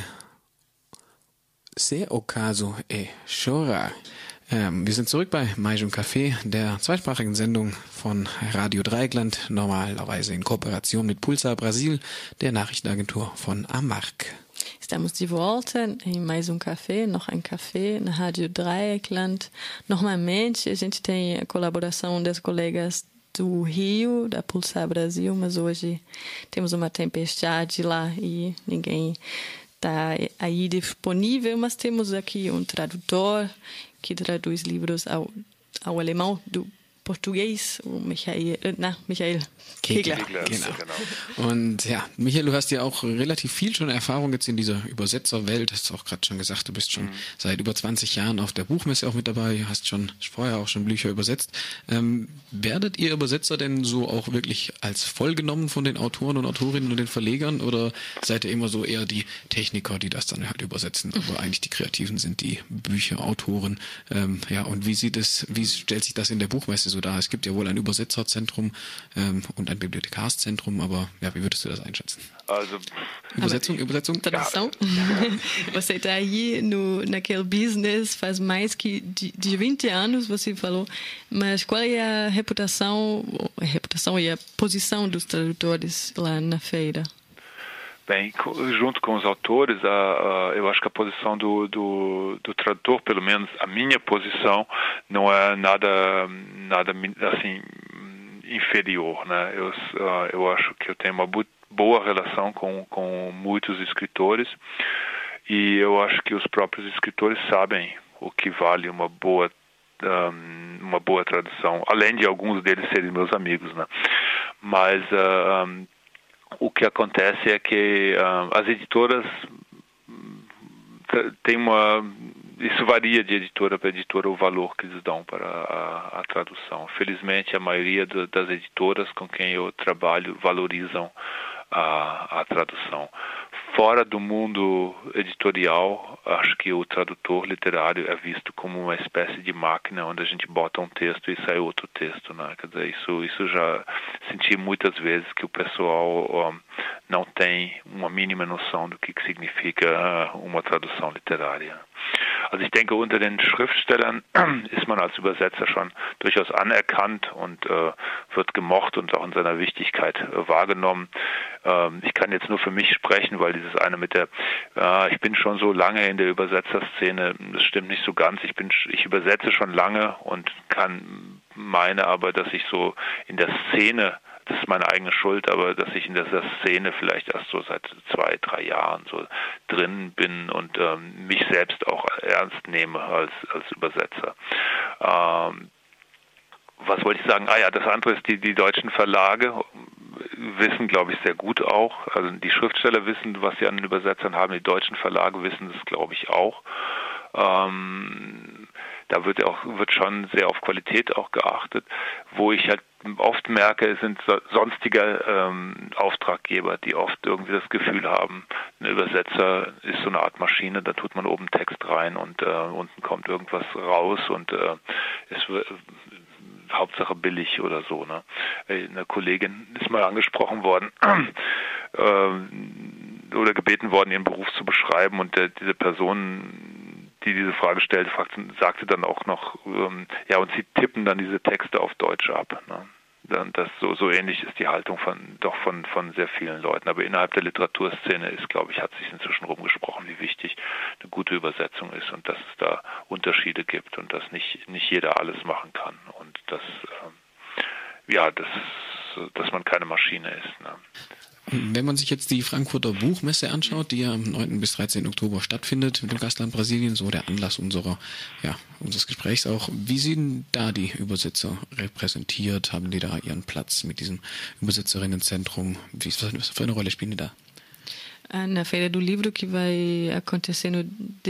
Speaker 6: Se o caso é chorar. Ähm, wir sind zurück bei Mais um Café, der zweisprachigen Sendung von Radio Dreieckland, normalerweise in Kooperation mit Pulsar Brasil, der Nachrichtenagentur von Amarc.
Speaker 2: Estamos de volta em mais um café, noch ein café, na Rádio Dreieckland. Normalmente a gente tem a colaboração das colegas do Rio, da Pulsar Brasil, mas hoje temos uma tempestade lá e ninguém está aí disponível, mas temos aqui um tradutor que traduz livros ao, ao alemão do português, o Michael, na, Michael Kegler.
Speaker 7: Kegler,
Speaker 6: Genau.
Speaker 7: genau.
Speaker 6: Und ja, Michael, du hast ja auch relativ viel schon Erfahrung jetzt in dieser Übersetzerwelt. Hast auch gerade schon gesagt, du bist schon mhm. seit über zwanzig Jahren auf der Buchmesse auch mit dabei, hast schon vorher auch schon Bücher übersetzt. Ähm, werdet ihr Übersetzer denn so auch wirklich als voll genommen von den Autoren und Autorinnen und den Verlegern, oder seid ihr immer so eher die Techniker, die das dann halt übersetzen, mhm. aber eigentlich die Kreativen sind die Bücherautoren? Ähm, ja, und wie sieht es, wie stellt sich das in der Buchmesse so dar? Es gibt ja wohl ein Übersetzerzentrum ähm, und ein Bibliothekarszentrum, aber ja, wie würdest du das einschätzen?
Speaker 7: Also,
Speaker 6: Übersetzung,
Speaker 7: aber,
Speaker 6: Übersetzung?
Speaker 2: Tradução. Você está aí no, naquele business faz mais que de, de vinte anos, você falou, mas qual é a reputação, a reputação e a posição dos tradutores lá na feira?
Speaker 7: Bem, junto com os autores, a, a, eu acho que a posição do, do, do tradutor, pelo menos a minha posição, não é nada, nada assim, inferior, né? Eu, uh, eu acho que eu tenho uma boa relação com, com muitos escritores e eu acho que os próprios escritores sabem o que vale uma boa um, uma boa tradução, além de alguns deles serem meus amigos, né? Mas uh, um, o que acontece é que uh, as editoras têm uma... Isso varia de editora para editora o valor que eles dão para a, a tradução. Felizmente, a maioria do, das editoras com quem eu trabalho valorizam a, a tradução. Fora do mundo editorial, acho que o tradutor literário é visto como uma espécie de máquina onde a gente bota um texto e sai outro texto, né? Quer dizer, isso, isso já senti muitas vezes que o pessoal um, não tem uma mínima noção do que, que significa uma tradução literária. Also ich denke, unter den Schriftstellern ist man als Übersetzer schon durchaus anerkannt und äh, wird gemocht und auch in seiner Wichtigkeit äh, wahrgenommen. Ähm, ich kann jetzt nur für mich sprechen, weil dieses eine mit der, äh, ich bin schon so lange in der Übersetzerszene, das stimmt nicht so ganz. Ich bin, ich übersetze schon lange und kann meine aber, dass ich so in der Szene, das ist meine eigene Schuld, aber dass ich in dieser Szene vielleicht erst so seit zwei, drei Jahren so drin bin und ähm, mich selbst auch ernst nehme als, als Übersetzer. Ähm, was wollte ich sagen? Ah ja, das andere ist, die, die deutschen Verlage wissen, glaube ich, sehr gut auch. Also die Schriftsteller wissen, was sie an den Übersetzern haben. Die deutschen Verlage wissen das, glaube ich, auch. Ähm, da wird auch wird schon sehr auf Qualität auch geachtet. Wo ich halt oft merke, sind so, sonstige ähm, Auftraggeber, die oft irgendwie das Gefühl haben, ein Übersetzer ist so eine Art Maschine, da tut man oben Text rein und äh, unten kommt irgendwas raus und äh, es wird äh, Hauptsache billig oder so. Ne? Eine Kollegin ist mal angesprochen worden äh, oder gebeten worden, ihren Beruf zu beschreiben und äh, diese Person, die diese Frage stellte, sagte dann auch noch, ähm, ja, und sie tippen dann diese Texte auf Deutsch ab. Ne? Das, so, so ähnlich ist die Haltung von, doch von, von sehr vielen Leuten. Aber innerhalb der Literaturszene ist, glaube ich, hat sich inzwischen rumgesprochen, wie wichtig eine gute Übersetzung ist und dass es da Unterschiede gibt und dass nicht, nicht jeder alles machen kann und dass, ähm, ja, dass, dass man keine Maschine ist. Ne?
Speaker 6: Wenn man sich jetzt die Frankfurter Buchmesse anschaut, die ja am neunten bis dreizehnten Oktober stattfindet mit dem Gastland Brasilien, so der Anlass unserer, ja, unseres Gesprächs auch. Wie sind da die Übersetzer repräsentiert? Haben die da ihren Platz mit diesem Übersetzerinnenzentrum? Wie, was für eine Rolle spielen die da?
Speaker 2: Na Feira do Livro, que vai acontecendo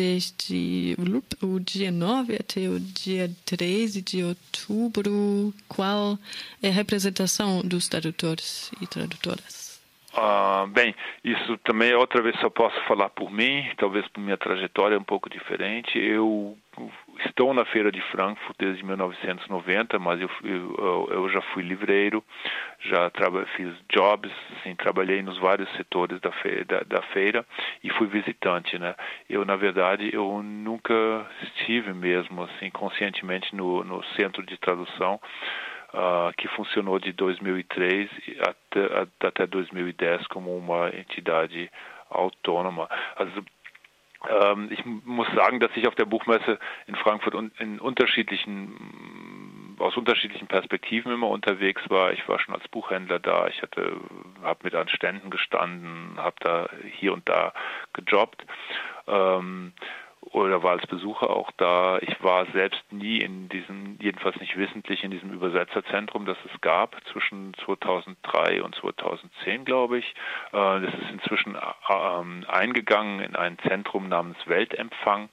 Speaker 2: desde o dia nove até o dia treze de outubro, qual é a representação dos tradutores e tradutoras?
Speaker 7: Uh, bem, isso também outra vez só posso falar por mim, talvez por minha trajetória é um pouco diferente. Eu estou na Feira de Frankfurt desde mil novecentos e noventa, mas eu, eu, eu já fui livreiro, já traba, fiz jobs, assim, trabalhei nos vários setores da feira, da, da feira e fui visitante, né? Eu, na verdade, eu nunca estive mesmo, assim, conscientemente no, no centro de tradução, Uh, que funcionou de dois mil e três até, até dois mil e dez como uma entidade autônoma. Also ähm, ich muss sagen, dass ich auf der Buchmesse in Frankfurt un in unterschiedlichen, aus unterschiedlichen Perspektiven immer unterwegs war. Ich war schon als Buchhändler da, ich hatte, habe mit an Ständen gestanden, habe da hier und da gejobbt. Ähm, oder war als Besucher auch da. Ich war selbst nie in diesem, jedenfalls nicht wissentlich, in diesem Übersetzerzentrum, das es gab zwischen zweitausenddrei und zweitausendzehn, glaube ich. Das ist inzwischen eingegangen in ein Zentrum namens Weltempfang,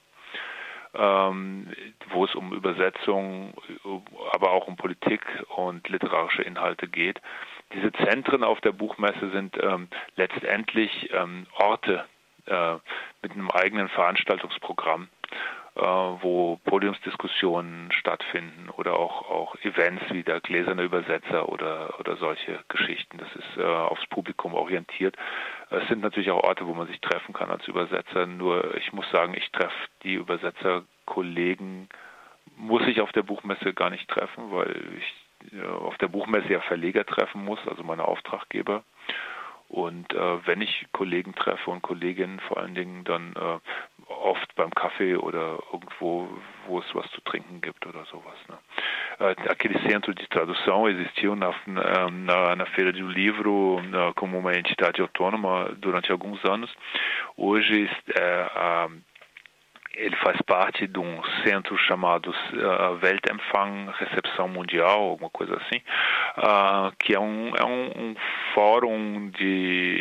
Speaker 7: wo es um Übersetzung, aber auch um Politik und literarische Inhalte geht. Diese Zentren auf der Buchmesse sind ähm, letztendlich ähm, Orte, mit einem eigenen Veranstaltungsprogramm, äh, wo Podiumsdiskussionen stattfinden oder auch, auch Events wie der gläserne Übersetzer oder, oder solche Geschichten. Das ist äh, aufs Publikum orientiert. Es sind natürlich auch Orte, wo man sich treffen kann als Übersetzer. Nur ich muss sagen, ich treffe die Übersetzerkollegen, muss ich auf der Buchmesse gar nicht treffen, weil ich äh, auf der Buchmesse ja Verleger treffen muss, also meine Auftraggeber. Und äh, wenn ich Kollegen treffe und Kolleginnen vor allen Dingen, dann äh, oft beim Kaffee oder irgendwo, wo es was zu trinken gibt oder sowas. Ne? aquele centro de tradução existiu na, na, na Feira do Livro como uma entidade autônoma durante alguns anos. Hoje é, a, ele faz parte de um centro chamado uh, Weltempfang, Recepção Mundial, alguma coisa assim, uh, que é um, é um, um fórum de,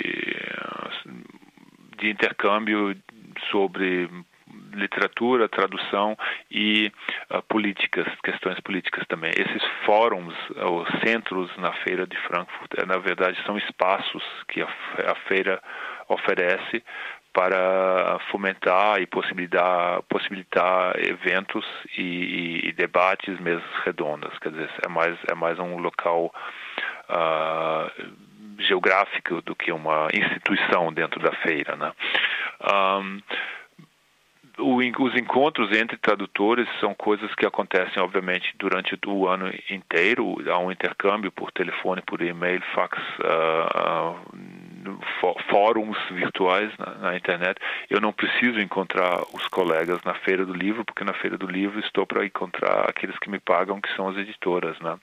Speaker 7: de intercâmbio sobre literatura, tradução e uh, políticas, questões políticas também. Esses fóruns, os centros na Feira de Frankfurt, na verdade, são espaços que a, a feira oferece para fomentar e possibilitar, possibilitar eventos e, e, e debates, mesas redondas. Quer dizer, é mais, é mais um local uh, geográfico do que uma instituição dentro da feira, né? Um, os encontros entre tradutores são coisas que acontecem, obviamente, durante o ano inteiro. Há um intercâmbio por telefone, por e-mail, fax, uh, uh, fóruns virtuais na, na internet. Eu não preciso encontrar os colegas na Feira do Livro, porque na Feira do Livro estou para encontrar aqueles que me pagam, que são as editoras, né?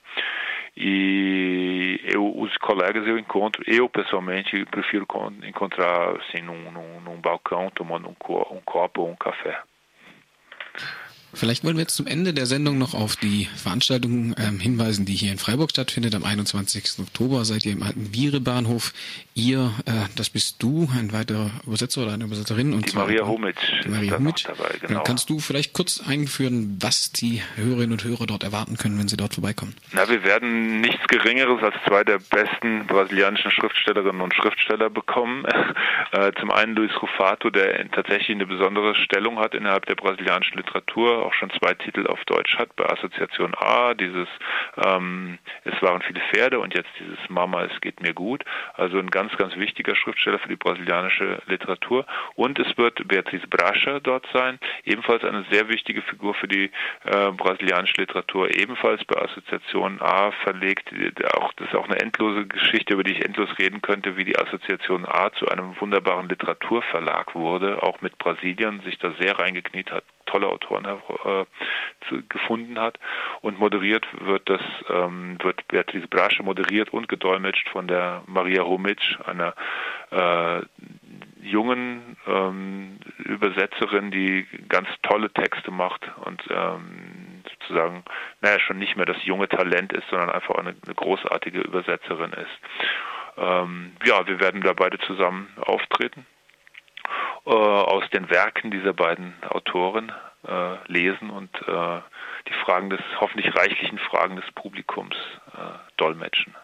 Speaker 7: E eu, os colegas eu encontro, eu pessoalmente prefiro encontrar assim num, num, num balcão, tomando um, um copo ou um café.
Speaker 6: Vielleicht wollen wir jetzt zum Ende der Sendung noch auf die Veranstaltung ähm, hinweisen, die hier in Freiburg stattfindet. Am einundzwanzigsten Oktober seid ihr im alten Biere-Bahnhof. Ihr, äh, das bist du, ein weiterer Übersetzer oder eine Übersetzerin. Und
Speaker 7: die Maria Humic.
Speaker 6: Die Maria Humic.
Speaker 7: Dabei, genau.
Speaker 6: Kannst du vielleicht kurz einführen, was die Hörerinnen und Hörer dort erwarten können, wenn sie dort vorbeikommen?
Speaker 7: Na, wir werden nichts Geringeres als zwei der besten brasilianischen Schriftstellerinnen und Schriftsteller bekommen. äh, zum einen Luis Rufato, der tatsächlich eine besondere Stellung hat innerhalb der brasilianischen Literatur, auch schon zwei Titel auf Deutsch hat, bei Assoziation A, dieses ähm, Es waren viele Pferde und jetzt dieses Mama, es geht mir gut. Also ein ganz, ganz wichtiger Schriftsteller für die brasilianische Literatur. Und es wird Beatriz Bracha dort sein, ebenfalls eine sehr wichtige Figur für die äh, brasilianische Literatur, ebenfalls bei Assoziation A verlegt. Auch, das ist auch eine endlose Geschichte, über die ich endlos reden könnte, wie die Assoziation A zu einem wunderbaren Literaturverlag wurde, auch mit Brasilien, sich da sehr reingekniet hat, tolle Autoren äh, zu, gefunden hat, und moderiert wird das ähm, wird Beatriz Bracha moderiert und gedolmetscht von der Maria Humic, einer äh, jungen ähm, Übersetzerin, die ganz tolle Texte macht und ähm, sozusagen, naja, schon nicht mehr das junge Talent ist, sondern einfach eine, eine großartige Übersetzerin ist. Ähm, ja, wir werden da beide zusammen auftreten, äh, aus den Werken dieser beiden Autoren äh, lesen und äh, die Fragen des, hoffentlich reichlichen Fragen des Publikums äh, dolmetschen.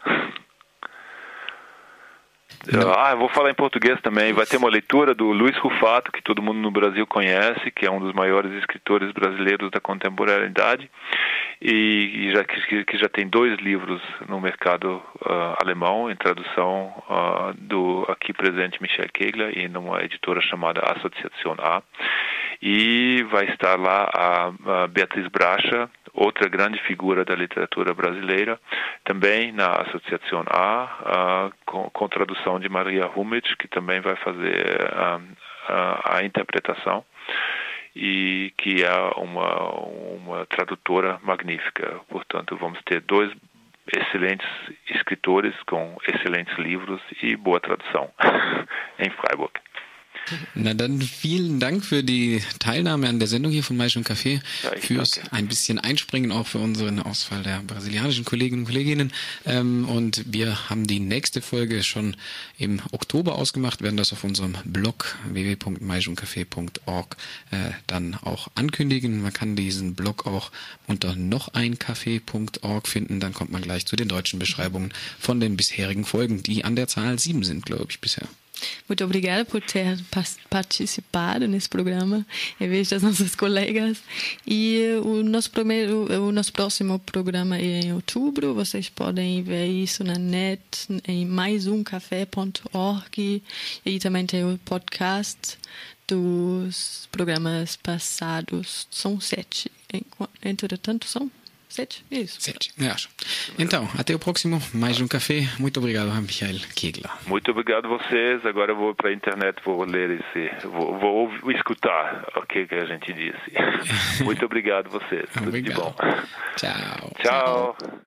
Speaker 7: Ah, eu vou falar em português também. Vai ter uma leitura do Luis Rufato, que todo mundo no Brasil conhece, que é um dos maiores escritores brasileiros da contemporaneidade e, e já, que, que já tem dois livros no mercado uh, alemão, em tradução uh, do aqui presente Michel Kegler e numa editora chamada Associação A. E vai estar lá a, a Beatriz Bracha, outra grande figura da literatura brasileira, também na Associação A, uh, com, com tradução de Maria Humic, que também vai fazer uh, uh, a interpretação, e que é uma, uma tradutora magnífica. Portanto, vamos ter dois excelentes escritores com excelentes livros e boa tradução em Freiburg.
Speaker 6: Na dann vielen Dank für die Teilnahme an der Sendung hier von Mais um Café,
Speaker 7: ja,
Speaker 6: fürs
Speaker 7: danke.
Speaker 6: ein bisschen Einspringen auch für unseren Ausfall der brasilianischen Kolleginnen und Kolleginnen. Ähm, und wir haben die nächste Folge schon im Oktober ausgemacht, werden das auf unserem Blog w w w punkt mais um café punkt org äh, dann auch ankündigen. Man kann diesen Blog auch unter noch ein café punkt org finden, dann kommt man gleich zu den deutschen Beschreibungen von den bisherigen Folgen, die an der Zahl sieben sind, glaube ich, bisher.
Speaker 2: Muito obrigada por ter participado nesse programa, em vez das nossas colegas. E o nosso, primeiro, o nosso próximo programa é em outubro. Vocês podem ver isso na net, em mais um café ponto org. E também tem o podcast dos programas passados. São sete. Entretanto, são? Sete, isso.
Speaker 6: Sete, eu acho. Então, até o próximo, mais um café. Muito obrigado, Michael Kegler.
Speaker 7: Muito obrigado a vocês. Agora eu vou para a internet, vou ler esse, vou, vou, vou escutar o que, que a gente disse. Muito obrigado a vocês. Tudo
Speaker 6: Obrigado.
Speaker 7: de bom.
Speaker 6: Tchau.
Speaker 7: Tchau.